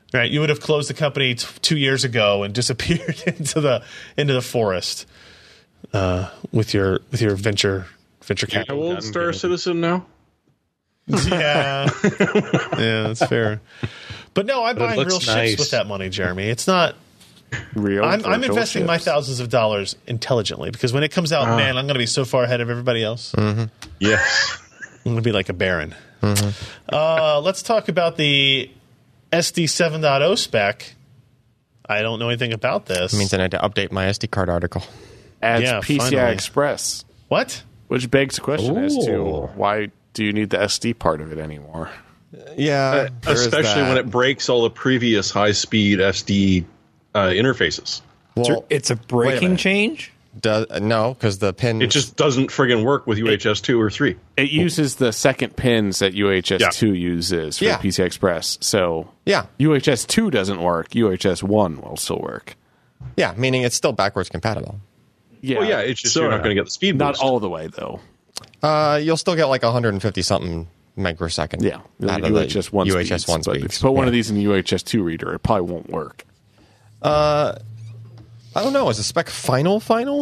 Right, you would have closed the company 2 years ago and disappeared into the forest with your venture capital. How old Star Citizen now? Yeah, that's fair. But no, I'm buying real nice. ships with that money, Jeremy. It's not Real. I'm investing my thousands of dollars intelligently because when it comes out, man, I'm going to be so far ahead of everybody else. Mm-hmm. Yes. I'm going to be like a baron. Let's talk about the SD 7.0 spec. I don't know anything about this. It means I need to update my SD card article. Adds Yeah, PCI finally. Express, What? which begs the question as to Ooh. why do you need the SD part of it anymore? Yeah, there is Especially that. when it breaks all the previous high-speed SD interfaces. Well, It's a wait a breaking minute. change? no, because the pin. It just doesn't friggin' work with UHS 2 or 3. It uses the second pins that UHS 2 uses for Yeah. PCI Express. So UHS 2 doesn't work. UHS 1 will still work. Yeah, meaning it's still backwards compatible. Yeah, Well, yeah, it's just you're not going to get the speed not boost. all the way though. You'll still get like 150 something meg per second. Yeah, out of the UHS 1 UHS speeds, 1 but speeds. if you put one Yeah. of these in the UHS 2 reader, it probably won't work. I don't know. Is the spec final?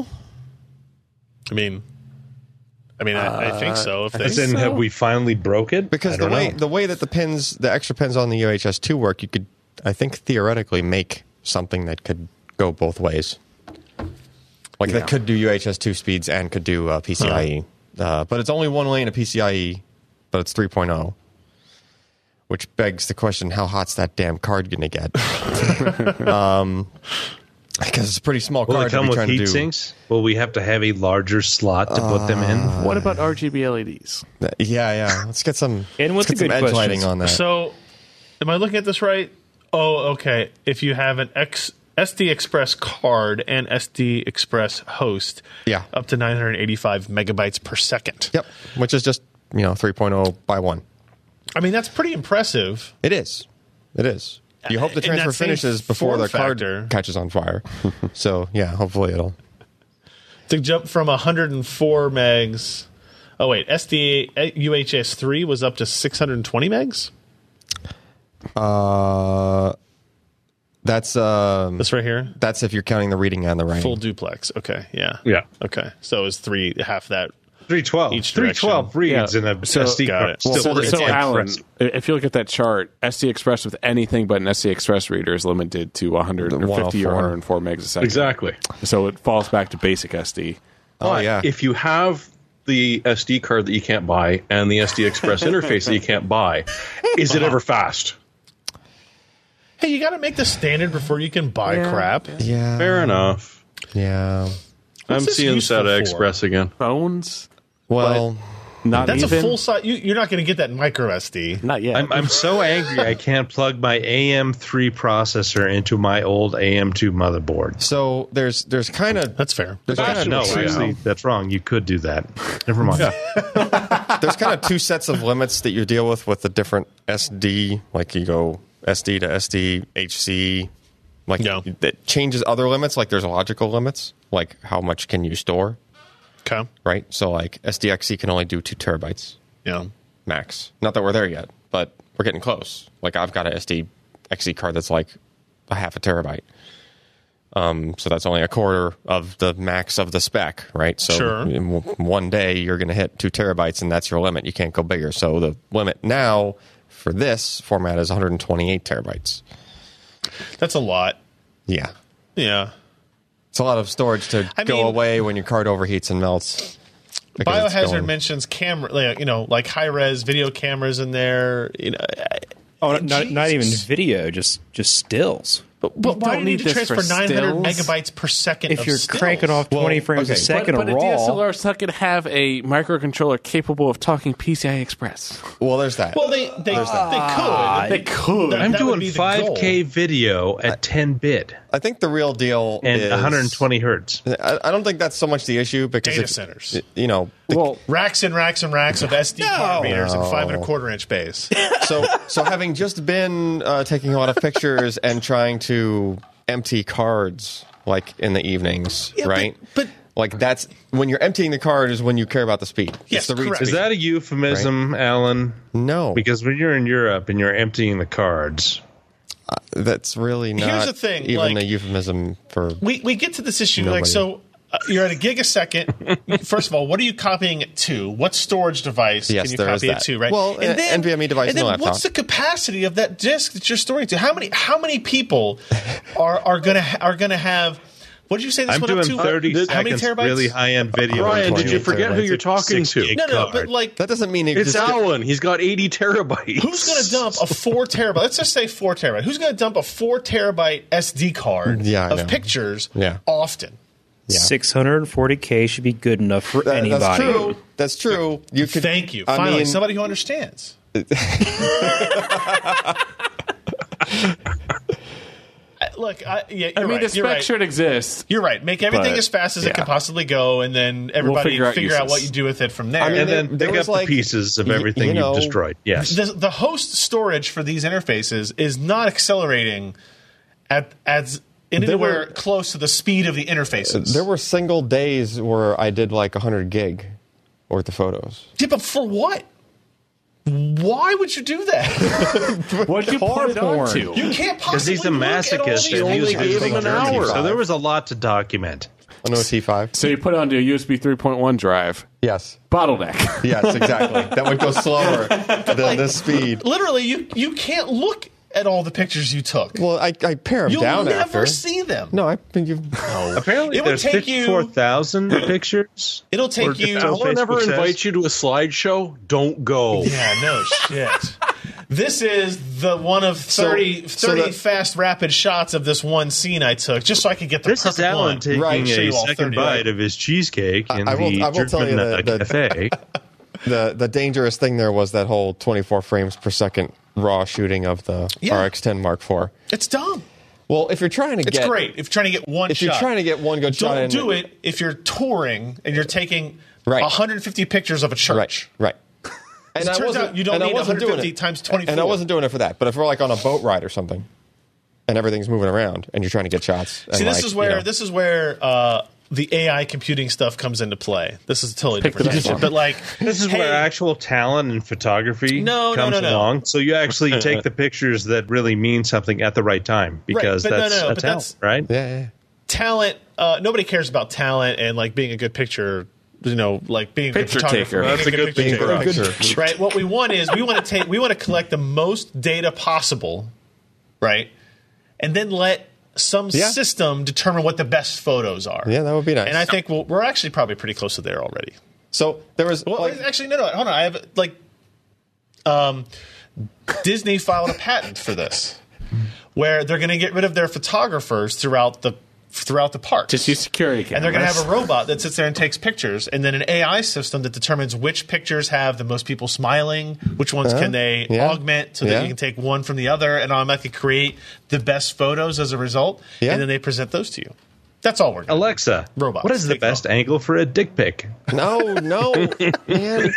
I mean, I think so. If they, As in, have we finally broke it? Because I the don't know. way that the extra pins on the UHS 2 work, you could, I think, theoretically make something that could go both ways. Like that could do UHS 2 speeds and could do PCIe. But it's only one lane of PCIe, but it's 3.0. Which begs the question, how hot's that damn card going to get? Because it's a pretty small Will card it to come be with trying to heat do. sinks? Will we have to have a larger slot to put them in? What about RGB LEDs? Yeah. Let's get some, And what's let's get the some good edge lighting questions? on that. so, am I looking at this right? Oh, okay. If you have an SD Express card and SD Express host, up to 985 megabytes per second. Yep, which is just 3.0 by 1. I mean, that's pretty impressive. It is. You hope the In that transfer same finishes before the form card factor. catches on fire. So, yeah, hopefully it'll. To jump from 104 megs. Oh, wait. SD UHS 3 was up to 620 megs? That's This right here? that's if you're counting the reading and the writing. Full duplex. Okay, yeah. Yeah. Okay. So it's half that. 312. Each 312 reads Yeah. in a So- SD got card. it. Still, So, it's Alan, impressive. if you look at that chart, SD Express with anything but an SD Express reader is limited to 150 or 104. 104 megs a second. Exactly. So it falls back to basic SD. Oh, yeah. If you have the SD card that you can't buy and the SD Express interface that you can't buy, is it ever fast? Hey, you got to make the standard before you can buy crap. Yeah. Fair enough. Yeah. I'm this seeing useful SATA for? Express again. Phones, Well, not That's even. a full size. You're not going to get that micro SD. Not yet. I'm so angry I can't plug my AM3 processor into my old AM2 motherboard. so there's kind of That's fair. there's kind of No, Actually, actually, that's wrong. You could do that. Never mind. there's kind of two sets of limits that you deal with the different SD. Like you go SD to SD, HC. Like that changes other limits. Like there's logical limits. Like how much can you store? Okay. Right. So like SDXC can only do 2 terabytes. Yeah. Max. Not that we're there yet, but we're getting close. Like I've got a SDXC card that's like a half a terabyte. So that's only a quarter of the max of the spec, right? So Sure. in one day you're going to hit 2 terabytes, and that's your limit. You can't go bigger. So the limit now for this format is 128 terabytes. That's a lot. Yeah, Yeah. it's a lot of storage to go mean- away when your card overheats and melts. because it's Biohazard going- mentions camera, like high res video cameras in there. Oh, not even video, just stills. But why do don't you need need to this transfer for 900 stills. megabytes per second? If of you're stills? cranking off 20 frames a okay. second but of a raw, DSLR still could have a microcontroller capable of talking PCI Express. Well, there's that. Well, they could. They could. That- I'm that would doing be the 5K goal. video at 10 bit I think the real deal and is 120 hertz. I don't think that's so much the issue because Data if- centers. Well, Racks and racks and racks of SD card readers and 5 1/4 inch bays. so having just been taking a lot of pictures and trying to empty cards like in the evenings, right? but- like that's when you're emptying the card is when you care about the speed. Yes, It's the read correct. Is speed. that a euphemism, Alan? No, Because when you're in Europe and you're emptying the cards, That's really not Here's the thing, even like, a euphemism for... We get to this issue, Nobody. like, so you're at a gig a second. First of all, what are you copying it to? What storage device Yes, can you there is copy it that. to, right? Well, NVMe device and in then the laptop. what's the capacity of that disk that you're storing to? How many people are gonna have... What did you say this I'm went up doing to? 30 How many seconds terabytes? really high-end video. Brian, on did you 28 forget who terabytes. you're talking It's a to? 6 gig No, but card. like... That doesn't mean It's just... Alan. He's got 80 terabytes. Who's going to dump a 4 terabyte? Let's just say 4 terabyte. Who's going to dump a 4 terabyte SD card Yeah, I know. of pictures Yeah. often? Yeah. 640K should be good enough for anybody. That's true. That's true. You could, Thank you. I Finally, mean, somebody who understands. Look, you're I mean, right. the spec You're right. should exist. You're right. Make everything But, as fast as it yeah. can possibly go, and then everybody figure out figure out uses. what you do with it from there. I mean, And then there pick was up like- the pieces of you everything know, you've destroyed. Yes. the host storage for these interfaces is not accelerating at anywhere close to the speed of the interfaces. There were single days where I did like 100 gig worth of photos. Yeah, but for what? Why would you do that? What'd you put it porn. onto? You can't Because possibly he's a look at all masochist these and he was only gave visiting him an Germany. hour. So there was a lot to document. On OT5? So you put it onto a USB 3.1 drive. Yes. Bottleneck. Yes, exactly. That would go slower than this speed. Literally, you can't look at all the pictures you took. Well, I pare them You'll down never after. see them. No, I think you. Apparently, It would there's take you- 54,000 pictures. It'll take you. That's what Alan ever Facebook says. invites you to a slideshow? Don't go. Yeah, no shit. This is the one of 30 that- fast, rapid shots of this one scene I took, just so I could get the This perfect is Alan one. taking Right, show a you all second 30, bite right? of his cheesecake in I will the tell you German that- cafe. The dangerous thing there was that whole 24 frames per second raw shooting of the Yeah. RX-10 Mark IV. It's dumb. Well, if you're trying to It's get great if you're trying to get one if shot. you're trying to get one good shot, Don't in, do it if you're touring and you're taking Right. 150 pictures of a church. Right. As it turns out, you don't and I need wasn't doing 150 it- times 24. And I wasn't doing it for that. But if we're like on a boat ride or something, and everything's moving around, and you're trying to get shots, and See, this like, is where you know, the AI computing stuff comes into play. This is a totally Pick the different best issue. one. But like, This is hey, where actual talent in photography No, comes no. along. So you actually take the pictures that really mean something at the right time because but no, that's no, a but talent, right? yeah. talent. Nobody cares about talent and like being a good picture. Like being a Picture good photographer. taker. being That's a good thing picture for taker. us. Right. What we want is we want to collect the most data possible, right, and then let some Yeah. system determine what the best photos are. Yeah, that would be nice. And I think we're actually probably pretty close to there already. So there was Well, like, actually, no. Hold on. I have Disney filed a patent for this, where they're going to get rid of their photographers throughout the park. Just use security cameras. And they're going to have a robot that sits there and takes pictures, and then an AI system that determines which pictures have the most people smiling, which ones can they yeah. augment so that Yeah. you can take one from the other and automatically create the best photos as a result, Yeah. and then they present those to you. That's all we're doing. Alexa, Robots, what is the take best off. angle for a dick pic? no, man.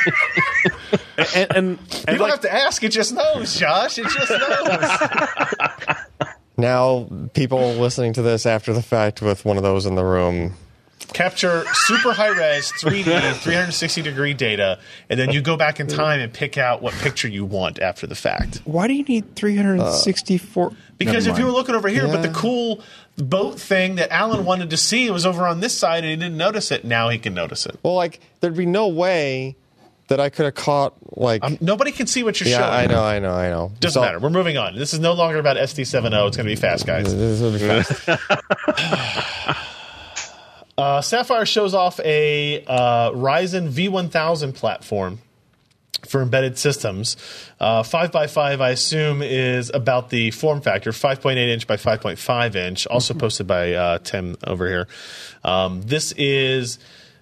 and You don't have to ask; it just knows, Josh. It just knows. Now people listening to this after the fact with one of those in the room. Capture super high res 3D 360-degree data, and then you go back in time and pick out what picture you want after the fact. Why do you need 364? Because if you were looking over here, but the Yeah. cool boat thing that Alan wanted to see was over on this side, and he didn't notice it. Now he can notice it. Well, like there'd be no way that I could have caught like. Nobody can see what you're yeah, showing. I know. Doesn't matter. We're moving on. This is no longer about SD70. It's going to be fast, guys. This will be fast. Sapphire shows off a Ryzen V1000 platform for embedded systems. 5x5, I assume, is about the form factor, 5.8 inch by 5.5 inch, also posted by Tim over here. This is,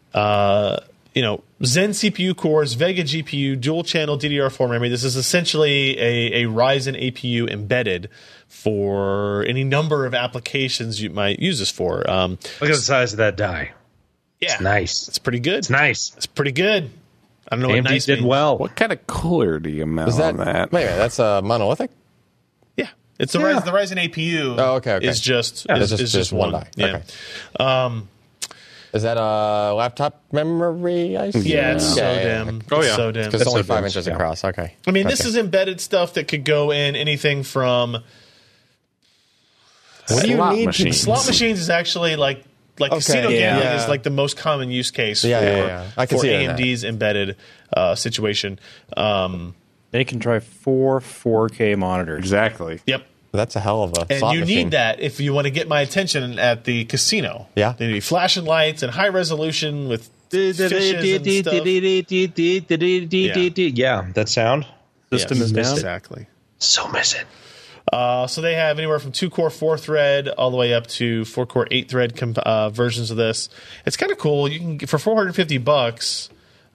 Zen CPU cores, Vega GPU, dual channel DDR4 memory. This is essentially a Ryzen APU embedded for any number of applications you might use this for. Look at the size of that die. Yeah, It's nice. It's pretty good. It's nice. It's pretty good. I don't know what AMD nice did means. well. what kind of cooler do you mount Is that, on that? wait a minute, that's a monolithic? Yeah, it's the Ryzen APU. Oh, okay. Is just It's is just one die. Yeah. Okay. Is that a laptop memory? I see. Yeah, it's so Yeah. dim. Oh, It's yeah. so dim. Because it's only so 5 dim, inches yeah. across. Okay. I mean, this Okay. is embedded stuff that could go in anything from What do you Slot need? machines. Slot machines is actually like casino gambling is like the most common use case for I can see that. AMD's embedded situation. They can drive 4 4K monitors. Exactly. Yep. That's a hell of a And slot you machine. need that if you want to get my attention at the casino. Yeah. They need flashing lights and high resolution with fishes and stuff. Yeah, that sound. System is down. Exactly. So miss it. So they have anywhere from 2-core 4-thread all the way up to 4-core 8-thread versions of this. It's kind of cool. You can for $450.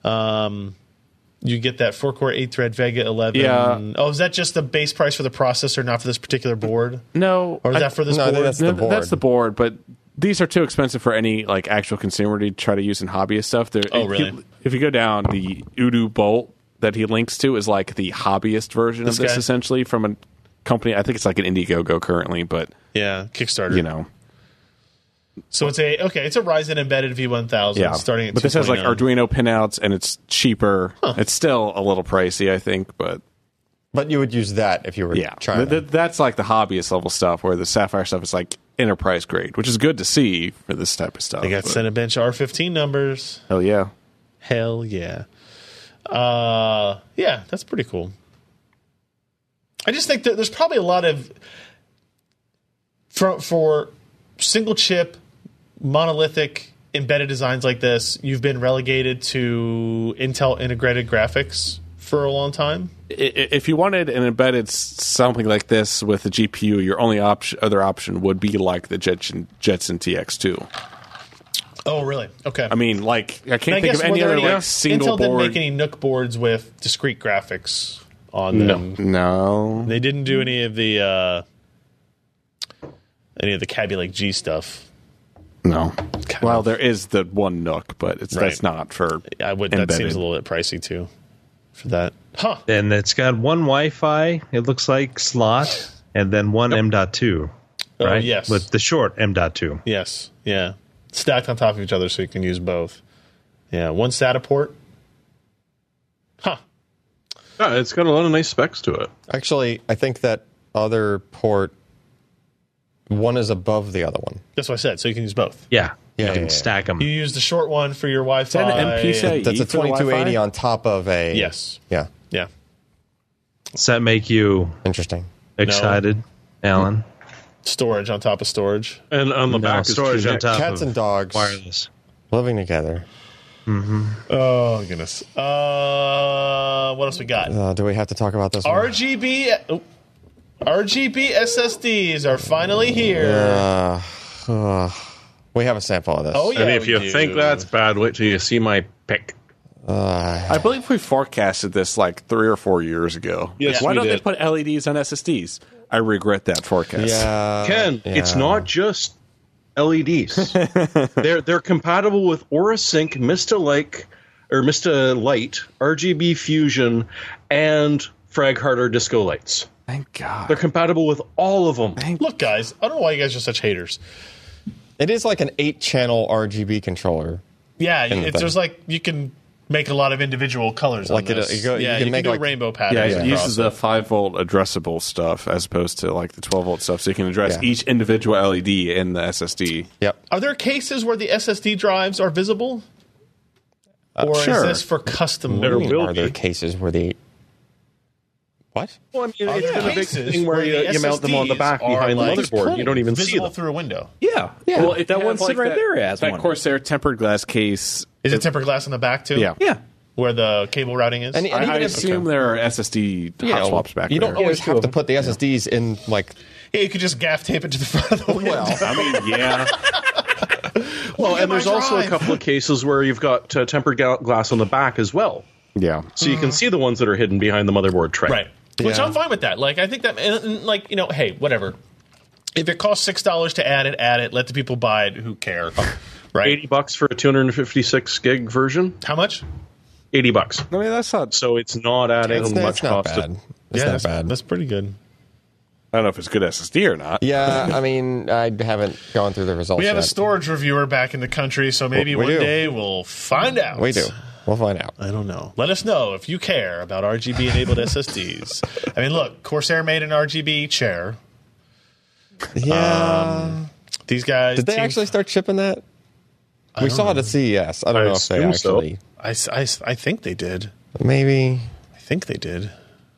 You get that 4-core 8-thread Vega 11. Yeah. Oh, is that just the base price for the processor, not for this particular board? No. Or is that for this no, I board? think that's the board. That's the board, but these are too expensive for any like actual consumer to try to use in hobbyist stuff. Really? If you go down, the Udo Bolt that he links to is like the hobbyist version of this, guy? essentially, from a company. I think it's like an Indiegogo currently, but Yeah, Kickstarter. you know, So it's a Ryzen embedded V1000 yeah. starting at But this has like 249. Arduino pinouts, and it's cheaper. It's still a little pricey, I think, but But you would use that if you were yeah, trying to. that's like the hobbyist level stuff, where the Sapphire stuff is like enterprise grade, which is good to see for this type of stuff. They got but- Cinebench R15 numbers. Hell yeah. Hell yeah. Yeah, that's pretty cool. I just think that there's probably a lot of for single chip monolithic embedded designs like this, you've been relegated to Intel integrated graphics for a long time. If you wanted an embedded something like this with a GPU, your only other option would be like the Jetson TX2. Oh, really? Okay. I mean, like I can't I think guess of any were there other any- like single Intel didn't board. make any NUC boards with discrete graphics on them. No. They didn't do any of the Kaby Lake G stuff. No. Well, there is the one NUC, but that's not for I would. embedded. That seems a little bit pricey too for that. Huh? And it's got one Wi-Fi, it looks like, slot, and then one M.2. Oh, Right? yes. With the short M.2. Yes. Yeah. Stacked on top of each other so you can use both. Yeah. One SATA port. Huh. Yeah, it's got a lot of nice specs to it. Actually, I think that other port, one is above the other one. That's what I said. So you can use both. Yeah. You Yeah, can yeah. stack them. You use the short one for your Wi-Fi. Is that an MPCIe? That's a for the 2280 Wi-Fi? on top of a. Yes. Yeah. Yeah. Does that make you Interesting. excited, Alan? Storage on top of storage. And on the No, back is storage on top Cats of and dogs wireless. living together. Oh goodness. What else we got? Do we have to talk about this one? RGB SSDs are finally here. We have a sample of this. Oh yeah. And if we you do. think that's bad, wait till you see my pick. I believe we forecasted this like 3 or 4 years ago. Yes, Why we don't they did. put LEDs on SSDs? I regret that forecast. Yeah. Ken, it's not just LEDs. they're compatible with AuraSync, Mista Light, RGB Fusion, and Frag Harder Disco Lights. Thank God. They're compatible with all of them. Look, guys, I don't know why you guys are such haters. It is like an 8-channel RGB controller. Yeah, the thing. there's like you can make a lot of individual colors Like on it- this. you You can make do like- rainbow Yeah, patterns. it across uses the it. 5-volt addressable stuff as opposed to like the 12-volt stuff, so you can address Yeah. each individual LED in the SSD. Yep. Are there cases where the SSD drives are visible? Or sure. is this for custom? There use? will Are there be. cases where the. What? Well, I mean, Are it's there been a big cases thing where the you mount them on the SSDs back are, behind the like, motherboard. You don't even see visible them. through a window? Yeah. Well, if that you one's have, sitting right that, there as that one. Corsair tempered glass case. Is it tempered glass on the back too? Yeah. Yeah. Where the cable routing is? And I even if- assume there are SSD hot swaps back you there. don't always two have of to them. put the SSDs in like. Yeah, you could just gaff tape it to the front of the window. I mean, yeah. Well, and my there's also a drive. couple of cases where you've got tempered glass on the back as well. Yeah. So you can see the ones that are hidden behind the motherboard tray. Right. Which Yeah. I'm fine with that. Like, I think that, and, like, you know, hey, whatever. If it costs $6 to add it. Let the people buy it who care. Right? $80 for a 256 gig version. How much? $80. I mean, that's not. So it's not adding It's much not cost. bad. It's not bad. That's pretty good. I don't know if it's good SSD or not. Yeah, I mean, I haven't gone through the results We have yet. a storage reviewer back in the country, so maybe We one do. day we'll find out. We do. We'll find out. I don't know. Let us know if you care about RGB enabled SSDs. I mean, look, Corsair made an RGB chair. Yeah. These guys. Did they actually start shipping that? We saw it at CES. I don't know if they actually. So. I think they did. Maybe. I think they did.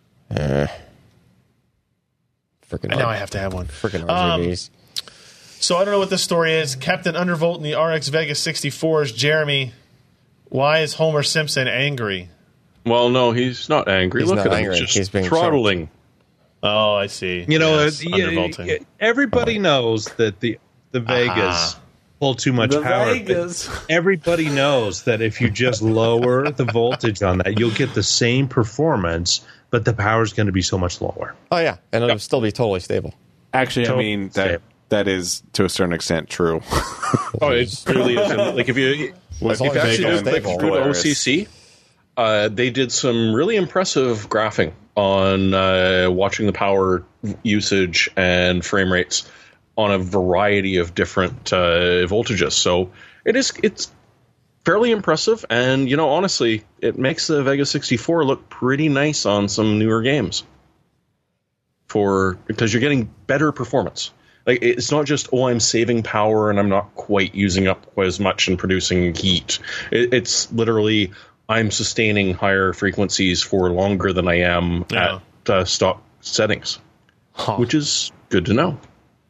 Now I have to have one. Freaking RGBs. So I don't know what this story is. Captain Undervolt in the RX Vegas 64s. Jeremy, why is Homer Simpson angry? Well, no, he's not angry. He's Look not at angry. him. He's He's just being throttling. Oh, I see. You know, Yes, undervolting. everybody knows that the Vegas pull too much power. Everybody knows that if you just lower the voltage on that, you'll get the same performance, but the power is going to be so much lower. Oh, yeah. And it'll still be totally stable. Actually, I mean, that is, to a certain extent, true. Oh, it really is. And, like, if you actually did click through to OCC, they did some really impressive graphing on watching the power usage and frame rates on a variety of different voltages. So it's fairly impressive, and honestly, it makes the Vega 64 look pretty nice on some newer games. Because you're getting better performance. Like, it's not just, I'm saving power and I'm not quite using up as much and producing heat. It's literally, I'm sustaining higher frequencies for longer than I am at stock settings, which is good to know.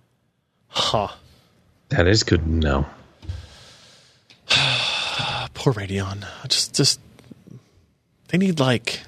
That is good to know. Poor Radeon. Just they need like.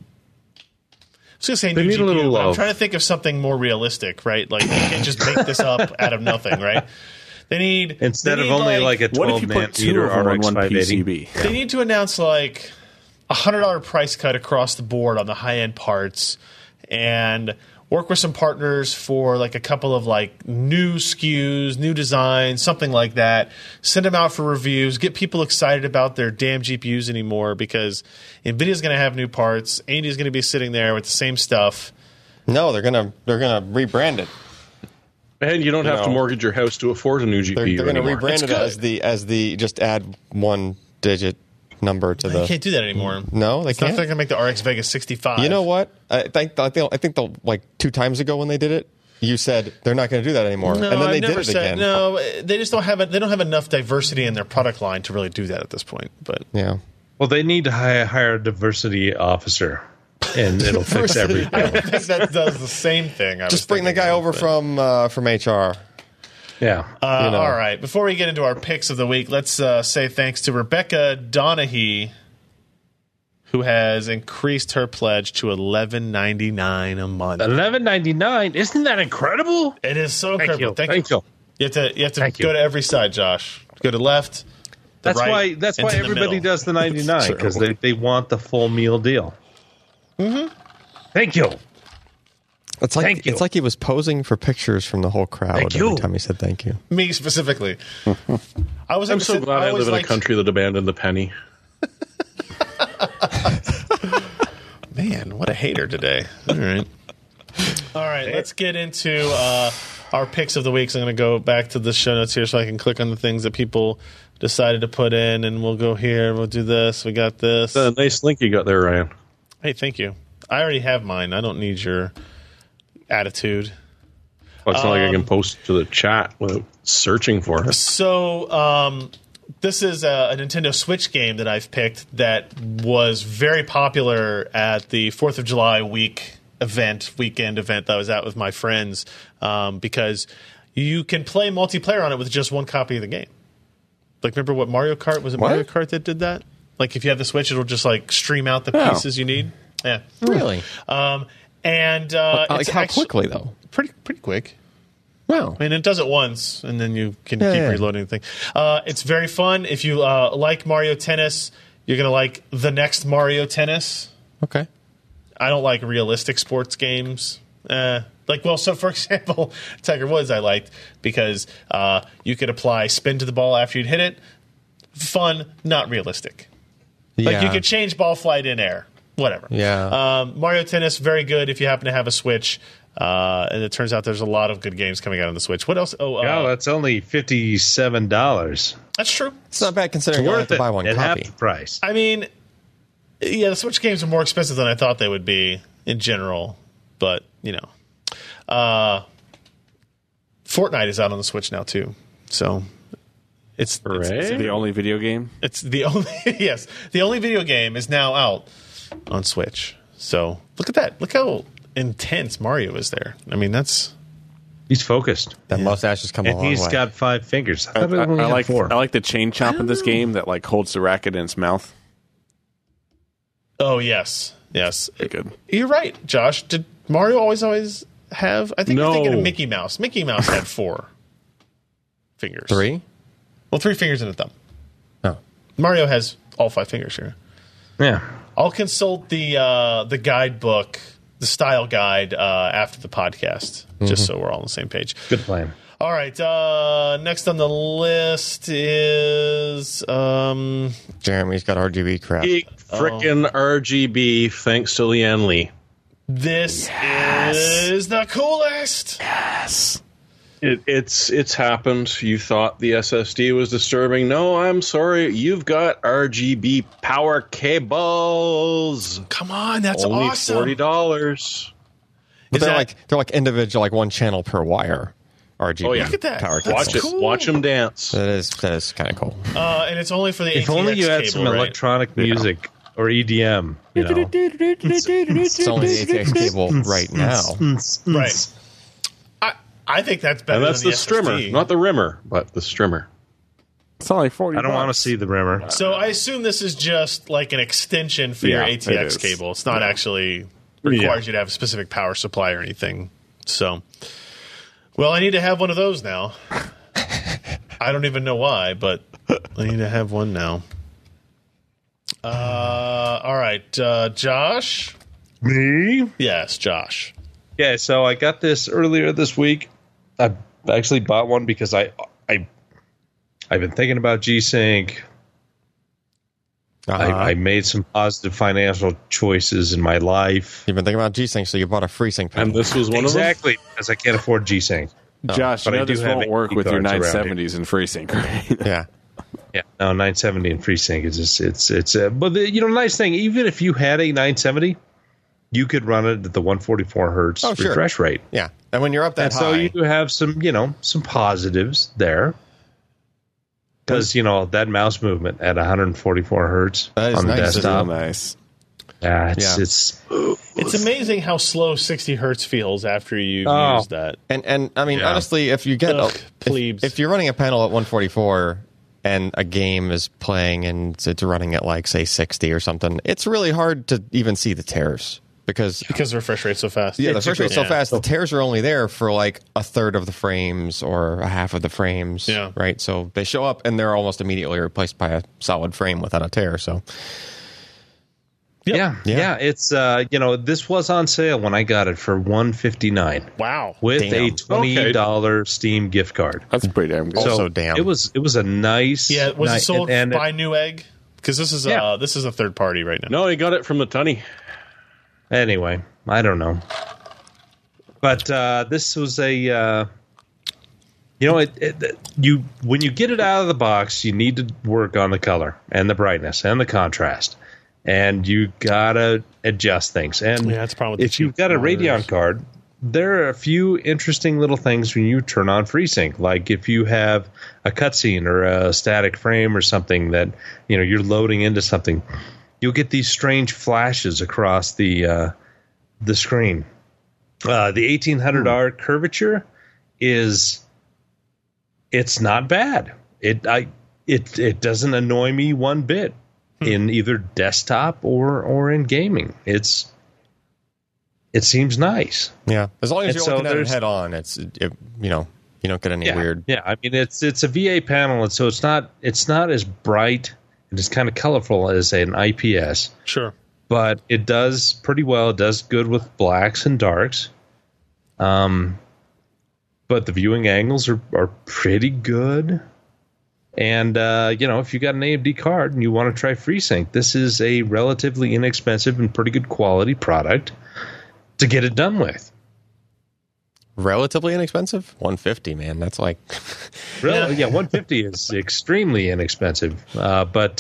I was going to say they need GPU, a little love. I'm trying to think of something more realistic, right? Like, you can't just make this up out of nothing, right? They need instead of only like a 12 nanometer RX 580. They need to announce like $100 price cut across the board on the high end parts, and work with some partners for like a couple of like new SKUs, new designs, something like that. Send them out for reviews. Get people excited about their damn GPUs anymore, because NVIDIA's going to have new parts. AMD's going to be sitting there with the same stuff. No, they're gonna rebrand it. And you don't have to mortgage your house to afford a new GPU. They're going to anymore. rebrand it as the just add one digit number to They can't do that anymore. No, they can't. They're going to make the RX Vegas 65. You know what? I think like 2 times ago when they did it, you said they're not going to do that anymore, No, and then I've they never did it said, again. No, they just don't have it. They don't have enough diversity in their product line to really do that at this point. But yeah, well, they need to hire a diversity officer, and it'll fix everything. I don't think that does the same thing. Just bring the guy over from HR. Yeah. All right. Before we get into our picks of the week, let's say thanks to Rebecca Donahue, who has increased her pledge to $11.99 a month. $11.99? Isn't that incredible? It is so incredible. Thank you. You have to go to every side, Josh. Go to left. That's right, why everybody does the 99, because they want the full meal deal. Mm-hmm. Thank you. It's like he was posing for pictures from the whole crowd every time he said thank you. Me specifically. I'm so glad I live in a country that abandoned the penny. Man, what a hater today. All right. Let's get into our picks of the week. So I'm going to go back to the show notes here so I can click on the things that people decided to put in, and we'll go here. We'll do this. We got this. That's a nice link you got there, Ryan. Hey, thank you. I already have mine. I don't need your attitude. Well, it's not like I can post to the chat without searching for it. So, this is a Nintendo Switch game that I've picked that was very popular at the 4th of July weekend event that I was at with my friends, because you can play multiplayer on it with just one copy of the game. Like, remember what Mario Kart? Was it Mario Kart that did that? Like, if you have the Switch, it'll just, like, stream out the pieces you need. Yeah. Really? How quickly, though? Pretty quick. Wow. I mean, it does it once, and then you can keep reloading the thing. It's very fun. If you like Mario Tennis, you're going to like the next Mario Tennis. Okay. I don't like realistic sports games. So for example, Tiger Woods I liked because you could apply spin to the ball after you'd hit it. Fun, not realistic. Yeah. Like, you could change ball flight in air. Whatever. Yeah. Mario Tennis, very good if you happen to have a Switch. And it turns out there's a lot of good games coming out on the Switch. What else? That's only $57. That's true. It's not bad considering you have to buy one copy. Half the price. I mean, yeah, the Switch games are more expensive than I thought they would be in general. But, Fortnite is out on the Switch now too. So it's the only video game. It's the only the only video game is now out on Switch. So look at that. Look how intense Mario is there. I mean, he's focused. That mustache has come a long way. And he's got 5 fingers. I like 4. I like the chain chomp in this game that like holds the racket in its mouth. Oh yes. Good. You're right, Josh. Did Mario always have? I think you're thinking of Mickey Mouse. Mickey Mouse had 4 fingers. 3? Well, 3 fingers and a thumb. Oh. Mario has all 5 fingers here. Yeah. I'll consult the guidebook, the style guide after the podcast, just so we're all on the same page. Good plan. All right. Next on the list is Jeremy's got RGB crap. Big frickin' RGB, thanks to Lian Li. This is the coolest. Yes. It's happened. You thought the SSD was disturbing. No, I'm sorry. You've got RGB power cables. Come on, that's only awesome. $40. But they're like individual, like one channel per wire. RGB. Oh yeah, look at that. Power That's cables. cool. Watch them dance. That is kind of cool. And it's only for the ATX If only you had cable, some right? electronic music or EDM. You know. It's only the ATX cable right now. Right. I think that's better. And that's than the strimmer, SSD. not the rimmer, but the strimmer. It's only $40. I don't want to see the rimmer. So I assume this is just like an extension for your Yeah, it ATX is. cable. It's not actually requires you to have a specific power supply or anything. So, well, I need to have one of those now. I don't even know why, but I need to have one now. All right, Josh. Me? Yes, Josh. Yeah, so I got this earlier this week. I actually bought one because I've been thinking about G-Sync. I made some positive financial choices in my life. You've been thinking about G-Sync, so you bought a FreeSync panel. And this was one of them? Exactly, because I can't afford G-Sync. Josh, but you I know do this have won't work with your cards around 970s and FreeSync, right? Yeah. Yeah, no, 970 and FreeSync is just but the nice thing, even if you had a 970, you could run it at the 144 hertz refresh rate. Yeah, and when you're up that and high, so you do have some positives there. Because that mouse movement at 144 hertz on the desktop, nice. Yeah, it's amazing how slow 60 hertz feels after you use that. And I mean, honestly, if you get if you're running a panel at 144 and a game is playing and it's running at like say 60 or something, it's really hard to even see the tears. Because the refresh rate's so fast. Yeah, the refresh rate's so fast. The tears are only there for like a third of the frames or a half of the frames. Yeah. Right? So they show up and they're almost immediately replaced by a solid frame without a tear. So yeah. It's this was on sale when I got it for $159. Wow. With a $20 Steam gift card. That's pretty damn good. Also damn. It was a nice. Yeah, was it sold and by Newegg? Because this is a third party right now. No, he got it from the Tunny. Anyway, I don't know. But this was a when you get it out of the box, you need to work on the color and the brightness and the contrast. And you gotta adjust things. And that's the problem with if you've got a Radeon card, there are a few interesting little things when you turn on FreeSync. Like if you have a cutscene or a static frame or something that you're loading into something, you'll get these strange flashes across the screen. The 1800R curvature it's not bad. It doesn't annoy me one bit. In either desktop or in gaming, it seems nice. Yeah, as long as you're looking at it head on, you don't get any weird. Yeah, I mean it's a VA panel, and so it's not as bright and it's kind of colorful as an IPS. Sure, but it does pretty well. It does good with blacks and darks. But the viewing angles are pretty good. And, if you got an AMD card and you want to try FreeSync, this is a relatively inexpensive and pretty good quality product to get it done with. Relatively inexpensive? $150, man. That's like... Really? Yeah, $150 is extremely inexpensive. But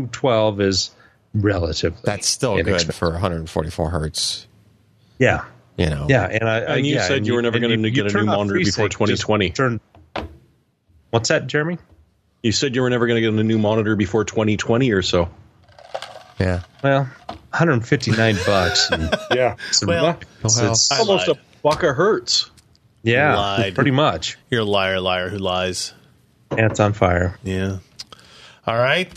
$212 is relatively That's still good for 144 hertz. Yeah. You know. Yeah, and you said you were never going to get a new monitor before 2020. What's that, Jeremy? You said you were never going to get a new monitor before 2020 or so. Yeah. Well, $159. And yeah. It's almost a buck of hertz. Yeah, Lied. pretty much. You're a liar who lies. Ants on fire. Yeah. All right,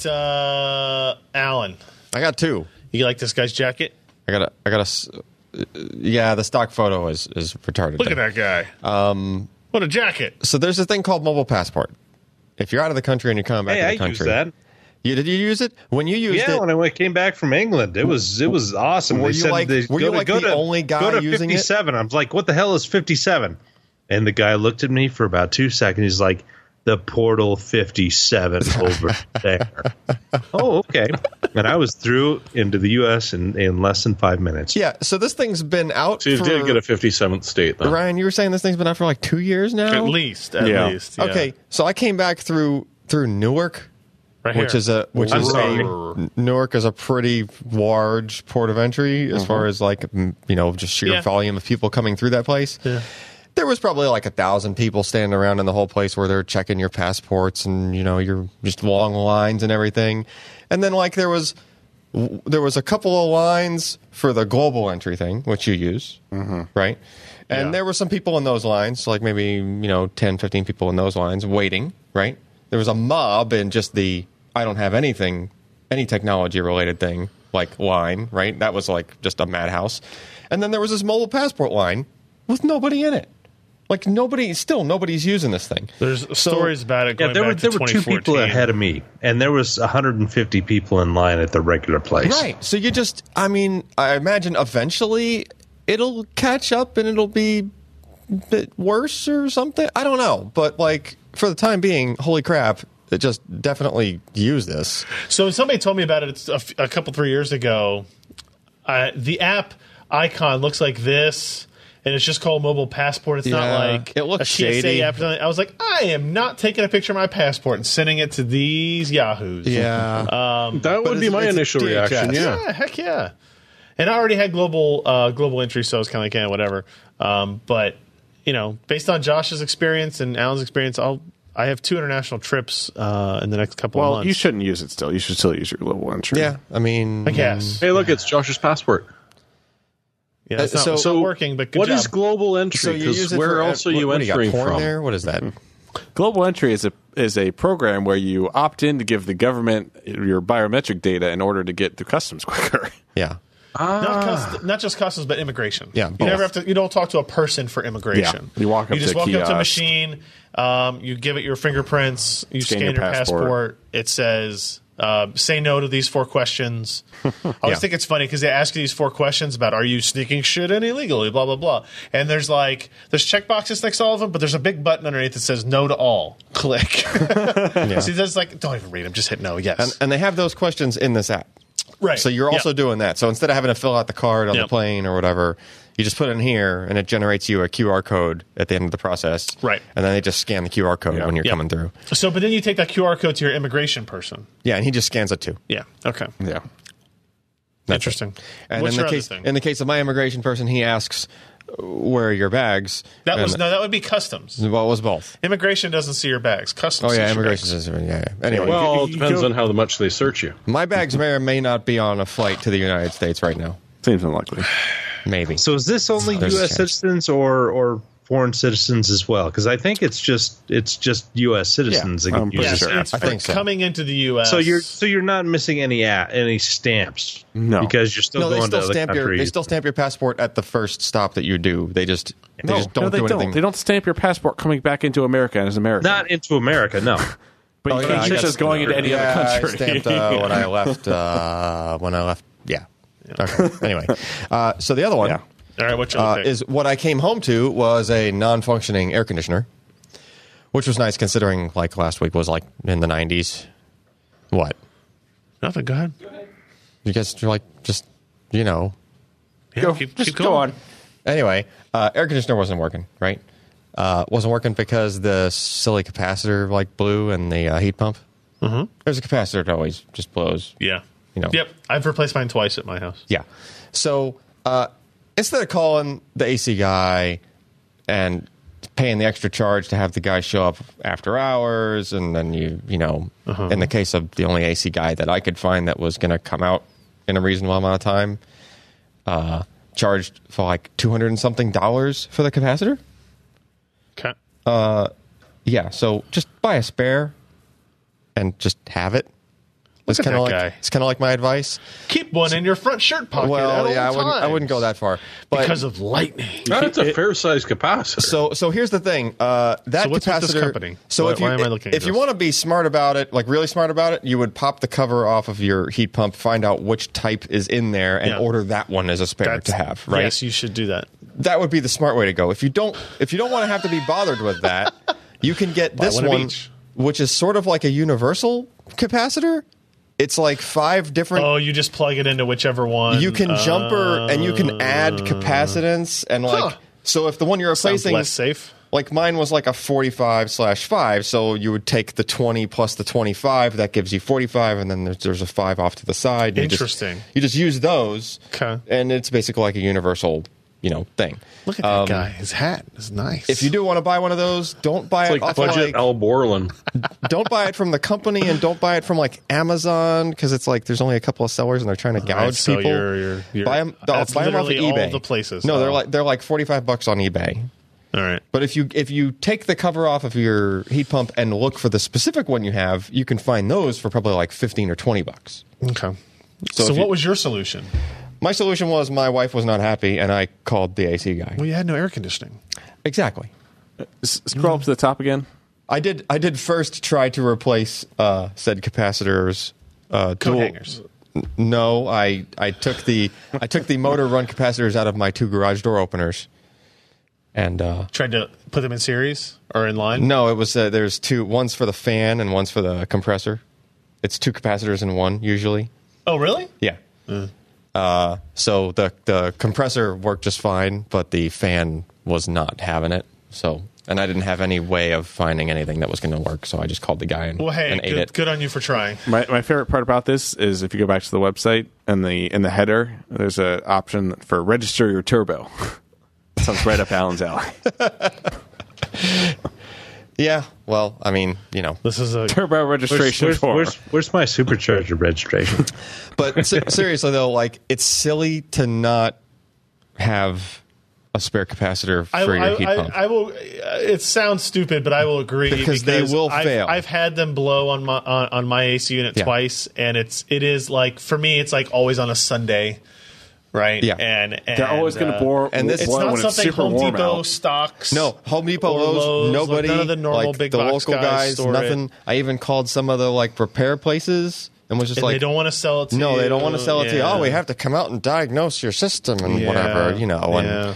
Alan. I got 2. You like this guy's jacket? I got yeah, the stock photo is retarded. Look at that guy. What a jacket. So there's this thing called Mobile Passport. If you're out of the country and you're coming back to the country. I used that. Did you use it? When you used it? Yeah, when I came back from England. It was awesome. Were you like the only guy using 57. I was like, what the hell is 57? And the guy looked at me for about 2 seconds. He's like, the Portal 57 over there. Oh, okay. And I was through into the U.S. in less than 5 minutes. Yeah, so this thing's been out So you did get a 57th state, though. Ryan, you were saying this thing's been out for like 2 years now? At least. Yeah. Okay, so I came back through Newark, Right Newark is a pretty large port of entry as far as like, just sheer volume of people coming through that place. Yeah. There was probably like 1,000 people standing around in the whole place where they're checking your passports and, you're just long lines and everything. And then like there was a couple of lines for the global entry thing, which you use, right? And there were some people in those lines, like maybe, 10, 15 people in those lines waiting, right? There was a mob in just the I don't have any technology related thing, like line, right? That was like just a madhouse. And then there was this mobile passport line with nobody in it. Like nobody's using this thing. There's stories about it going there back to were 2 people ahead of me, and there was 150 people in line at the regular place. Right. So I imagine eventually it'll catch up and it'll be a bit worse or something. I don't know. But like for the time being, holy crap, it just definitely use this. So somebody told me about it a couple 3 years ago. The app icon looks like this. And it's just called Mobile Passport. It's not like it looks a TSA shady. app. I was like, I am not taking a picture of my passport and sending it to these yahoos. Yeah. That would be my initial reaction. Yeah, heck yeah. And I already had global entry, so I was kind of like, whatever. But, based on Josh's experience and Alan's experience, I have 2 international trips in the next couple of months. Well, you shouldn't use it still. You should still use your global entry. Yeah, I mean... I guess. Hey, look, it's Josh's passport. Yeah, it's not working, but good what job. is global entry? Because where else are you entering from? There? What is that? Global entry is a program where you opt in to give the government your biometric data in order to get through customs quicker. Yeah. Not just customs, but immigration. Yeah, you never have to. You don't talk to a person for immigration. Yeah. You just walk up to a machine. You give it your fingerprints. You scan your passport. It says, "Say no to these 4 questions." I always think it's funny because they ask you these 4 questions about are you sneaking shit in illegally, blah blah blah, and there's check boxes next to all of them, but there's a big button underneath that says no to all. Click. So that's like, don't even read them, just hit no. Yes, and they have those questions in this app. Right. So you're also doing that. So instead of having to fill out the card on the plane or whatever, you just put it in here, and it generates you a QR code at the end of the process. Right. And then they just scan the QR code when you're coming through. So, but then you take that QR code to your immigration person. Yeah, and he just scans it too. Yeah. Okay. Yeah. Interesting. And What's your other case, thing? in the case of my immigration person, he asks, "Where are your bags?" That would be customs. Well, it was both. Immigration doesn't see your bags. Customs. Oh yeah, sees your immigration bags. says Anyway, Well, it depends on how much they search you. my bags may or may not be on a flight to the United States right now. Seems unlikely. Maybe. So is this only There's a U.S. chance. citizens or foreign citizens as well? Because I think it's just U.S. citizens that can use Yes, it. it's I for think so. coming into the U.S. So you're not missing any stamps. No. Because you're still they going still to other stamp countries. they still stamp your passport at the first stop that you do. They just don't do anything. They don't stamp your passport coming back into America as American. Not into America, no. But you can't use it going into any other country. I stamped when I left. Yeah. Okay. Anyway, so the other one All right, what you pick? is what I came home to was a non-functioning air conditioner, which was nice considering like last week was like in the 90s. What? Nothing. Go ahead. You guys are like just Yeah, keep Go going. on. Anyway, air conditioner wasn't working, right? Wasn't working because the silly capacitor like blew and the heat pump. Mm-hmm. There's a capacitor that always just blows. Yeah. You know. Yep. I've replaced mine twice at my house. Yeah. So instead of calling the AC guy and paying the extra charge to have the guy show up after hours, and then you know, in the case of the only AC guy that I could find that was going to come out in a reasonable amount of time, charged for like $200 and something for the capacitor. Okay. Yeah, so just buy a spare and just have it. Look at that guy. It's kind of like my advice. Keep one in your front shirt pocket. Well, at yeah, all I wouldn't go that far. But because of lightning. That's a fair-sized capacitor. So here's the thing. That So what's capacitor. with this company? So Why if am I looking at if you this? want to be smart about it, like really smart about it, you would pop the cover off of your heat pump, find out which type is in there, and order that one as a spare to have. Right? Yes, you should do that. That would be the smart way to go. If you don't want to have to be bothered with that, you can get this one of one, each. which is sort of like a universal capacitor. It's like 5 different. Oh, you just plug it into whichever one. You can jumper and you can add capacitance and like. So if the one you're Sounds replacing, less safe. like mine was like a 45/5, so you would take the 20 plus the 25, that gives you 45, and then there's a 5 off to the side. Interesting. You just use those, Okay. and it's basically like a universal, thing. Look at that guy. His hat is nice. If you do want to buy one of those, don't buy It's it like off budget Al Borland. don't buy it from the company, and don't buy it from like Amazon, because it's like there's only a couple of sellers and they're trying to gouge so people. you're buy them off of literally all eBay. the places. No, they're like $45 on eBay. All right. But if you take the cover off of your heat pump and look for the specific one you have, you can find those for probably like $15 or $20. Okay. So So if what you- was your solution? My solution was my wife was not happy, and I called the AC guy. Well, you had no air conditioning. Exactly. Scroll up to the top again. I did first try to replace said capacitors. Coat hangers. No, I took the motor run capacitors out of my 2 garage door openers, and Tried to put them in series or in line? no, it was there's 2. One's for the fan and one's for the compressor. It's 2 capacitors in one usually. Oh, really? Yeah. So the compressor worked just fine, but the fan was not having it. So, and I didn't have any way of finding anything that was going to work. So I just called the guy and, Well, hey, and ate it. good on you for trying. My favorite part about this is if you go back to the website and in the header, there's an option for register your turbo. Sounds right up Alan's alley. Yeah. Well, I mean, This is a Turbo registration form. Where's my supercharger registration? but seriously though, like it's silly to not have a spare capacitor for your heat pump. I will. It sounds stupid, but I will agree Because they will fail. I've had them blow on my AC unit twice, and it is like, for me, it's like always on a Sunday, right? Yeah. and They're always going to bore. and this- It's blow not when something super Home warm Depot out. stocks. No, Home Depot, or Lowe's, Lowe's, nobody, none of the normal like big the box local guys, store nothing. it. I even called some of the like repair places and was just And like, they don't want to sell it to you. no, they don't want to sell it to you. Yeah. Oh, we have to come out and diagnose your system and Yeah. whatever, And Yeah.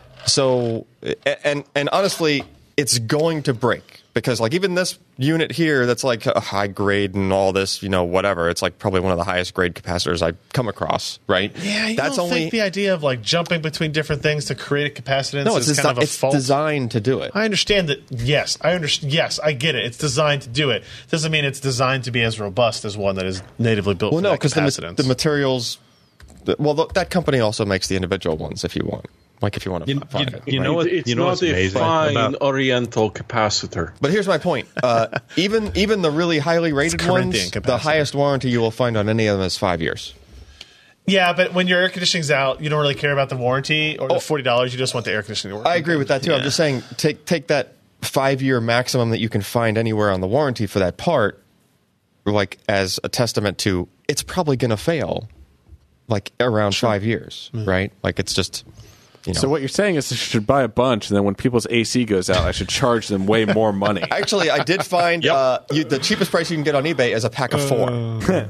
so, and honestly, it's going to break because like even this unit here that's like a high grade and all this, whatever. It's like probably one of the highest grade capacitors I've come across, right? Yeah, that's don't think the idea of like jumping between different things to create a capacitance no, it's is kind of a it's fault. designed to do it. I understand that. Yes, I understand. Yes, I get it. It's designed to do it. Doesn't mean it's designed to be as robust as one that is natively built. Well, for no, that because capacitance. the materials. That company also makes the individual ones if you want. Like if you want to find it. You know what? It's You know not what's a amazing fine about Oriental capacitor. But here's my point. Even the really highly rated Corinthian ones, capacitor. the highest warranty you will find on any of them is 5 years. Yeah, but when your air conditioning's out, you don't really care about the warranty or the $40. You just want the air conditioning to work. I agree with that too. I'm just saying, take that 5-year maximum that you can find anywhere on the warranty for that part, like as a testament to it's probably going to fail, like around 5 years, right? Like it's just. So what you're saying is I should buy a bunch, and then when people's AC goes out, I should charge them way more money. Actually, I did find the cheapest price you can get on eBay is a pack of 4.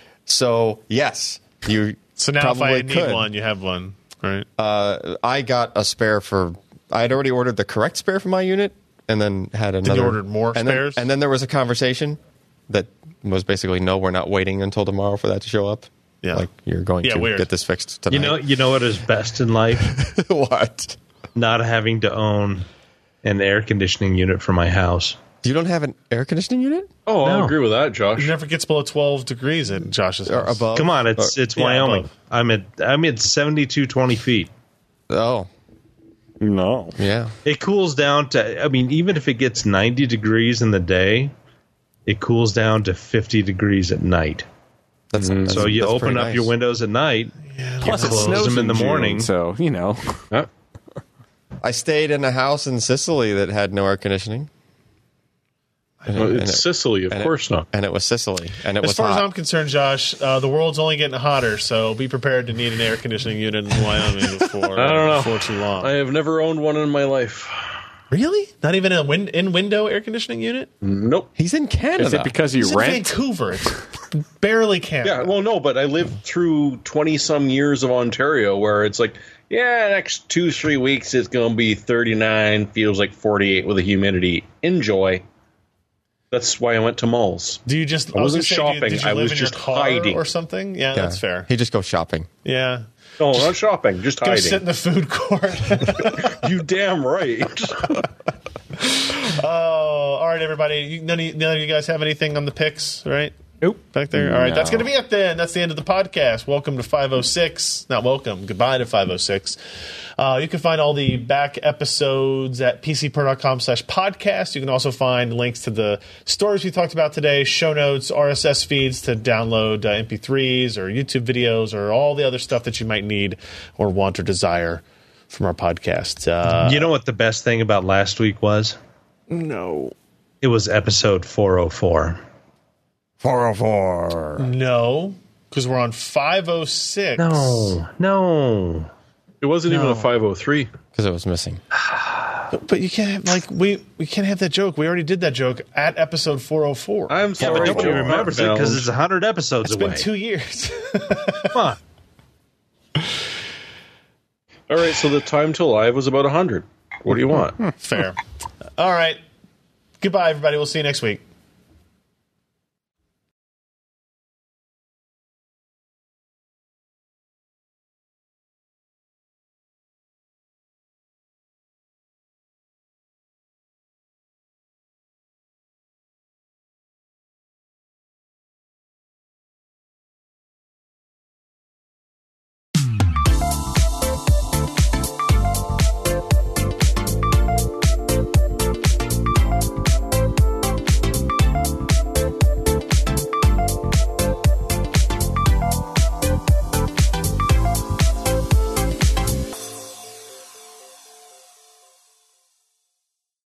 So yes, you. So now, if probably I need could. one, you have one, right? I got a spare for. I had already ordered the correct spare for my unit, and then had another. you ordered more spares? And then there was a conversation that was basically, no, we're not waiting until tomorrow for that to show up. Yeah. Like you're going to weird. get this fixed tonight. you know what is best in life? What? Not having to own an air conditioning unit for my house. You don't have an air conditioning unit Oh, I'll No. agree with that, Josh. It never gets below 12 degrees at Josh's or house. above? Come on, it's yeah, Wyoming. above. I'm at 7220 feet. Oh. No. Yeah. It cools down to, I mean, even if it gets 90 degrees in the day, it cools down to 50 degrees at night. So you open up your windows at night, plus it close snows them in the June, morning. so, you know. I stayed in a house in Sicily that had no air conditioning. It's Sicily, of course not. And it was Sicily. And it was As far hot. as I'm concerned, Josh, the world's only getting hotter, so be prepared to need an air conditioning unit in Wyoming before too long. I have never owned one in my life. Really? Not even a in-window air conditioning unit? Nope. He's in Canada. Is it because you He's rent? in Vancouver. It's barely Canada. Yeah, well, no, but I lived through 20-some years of Ontario where it's like, next 2-3 weeks it's going to be 39, feels like 48 with the humidity. Enjoy. That's why I went to malls. Do you just? I wasn't say, shopping. Did you I live was in just your car hiding or something. Yeah, that's fair. He just goes shopping. Yeah. No, not shopping. Just Go hiding. sit in the food court. You damn right. Oh, all right, everybody. None of you guys have anything on the picks, right? Nope. Back there? All right, that's going to be it then. That's the end of the podcast. Welcome to 506. Not welcome. Goodbye to 506. You can find all the back episodes at pcper.com/podcast. You can also find links to the stories we talked about today, show notes, RSS feeds to download MP3s or YouTube videos or all the other stuff that you might need or want or desire from our podcast. You know what the best thing about last week was? No. It was episode 404. 404. No, because we're on 506. No. It wasn't even a 503. Because it was missing. But you can't have, we can't have that joke. We already did that joke at episode 404. I'm sorry. But nobody Joe remembers it because Hartnell. it's 100 episodes It's away. been 2 years. Come on. All right, so the time to live was about 100. What do you want? Fair. All right. Goodbye, everybody. We'll see you next week.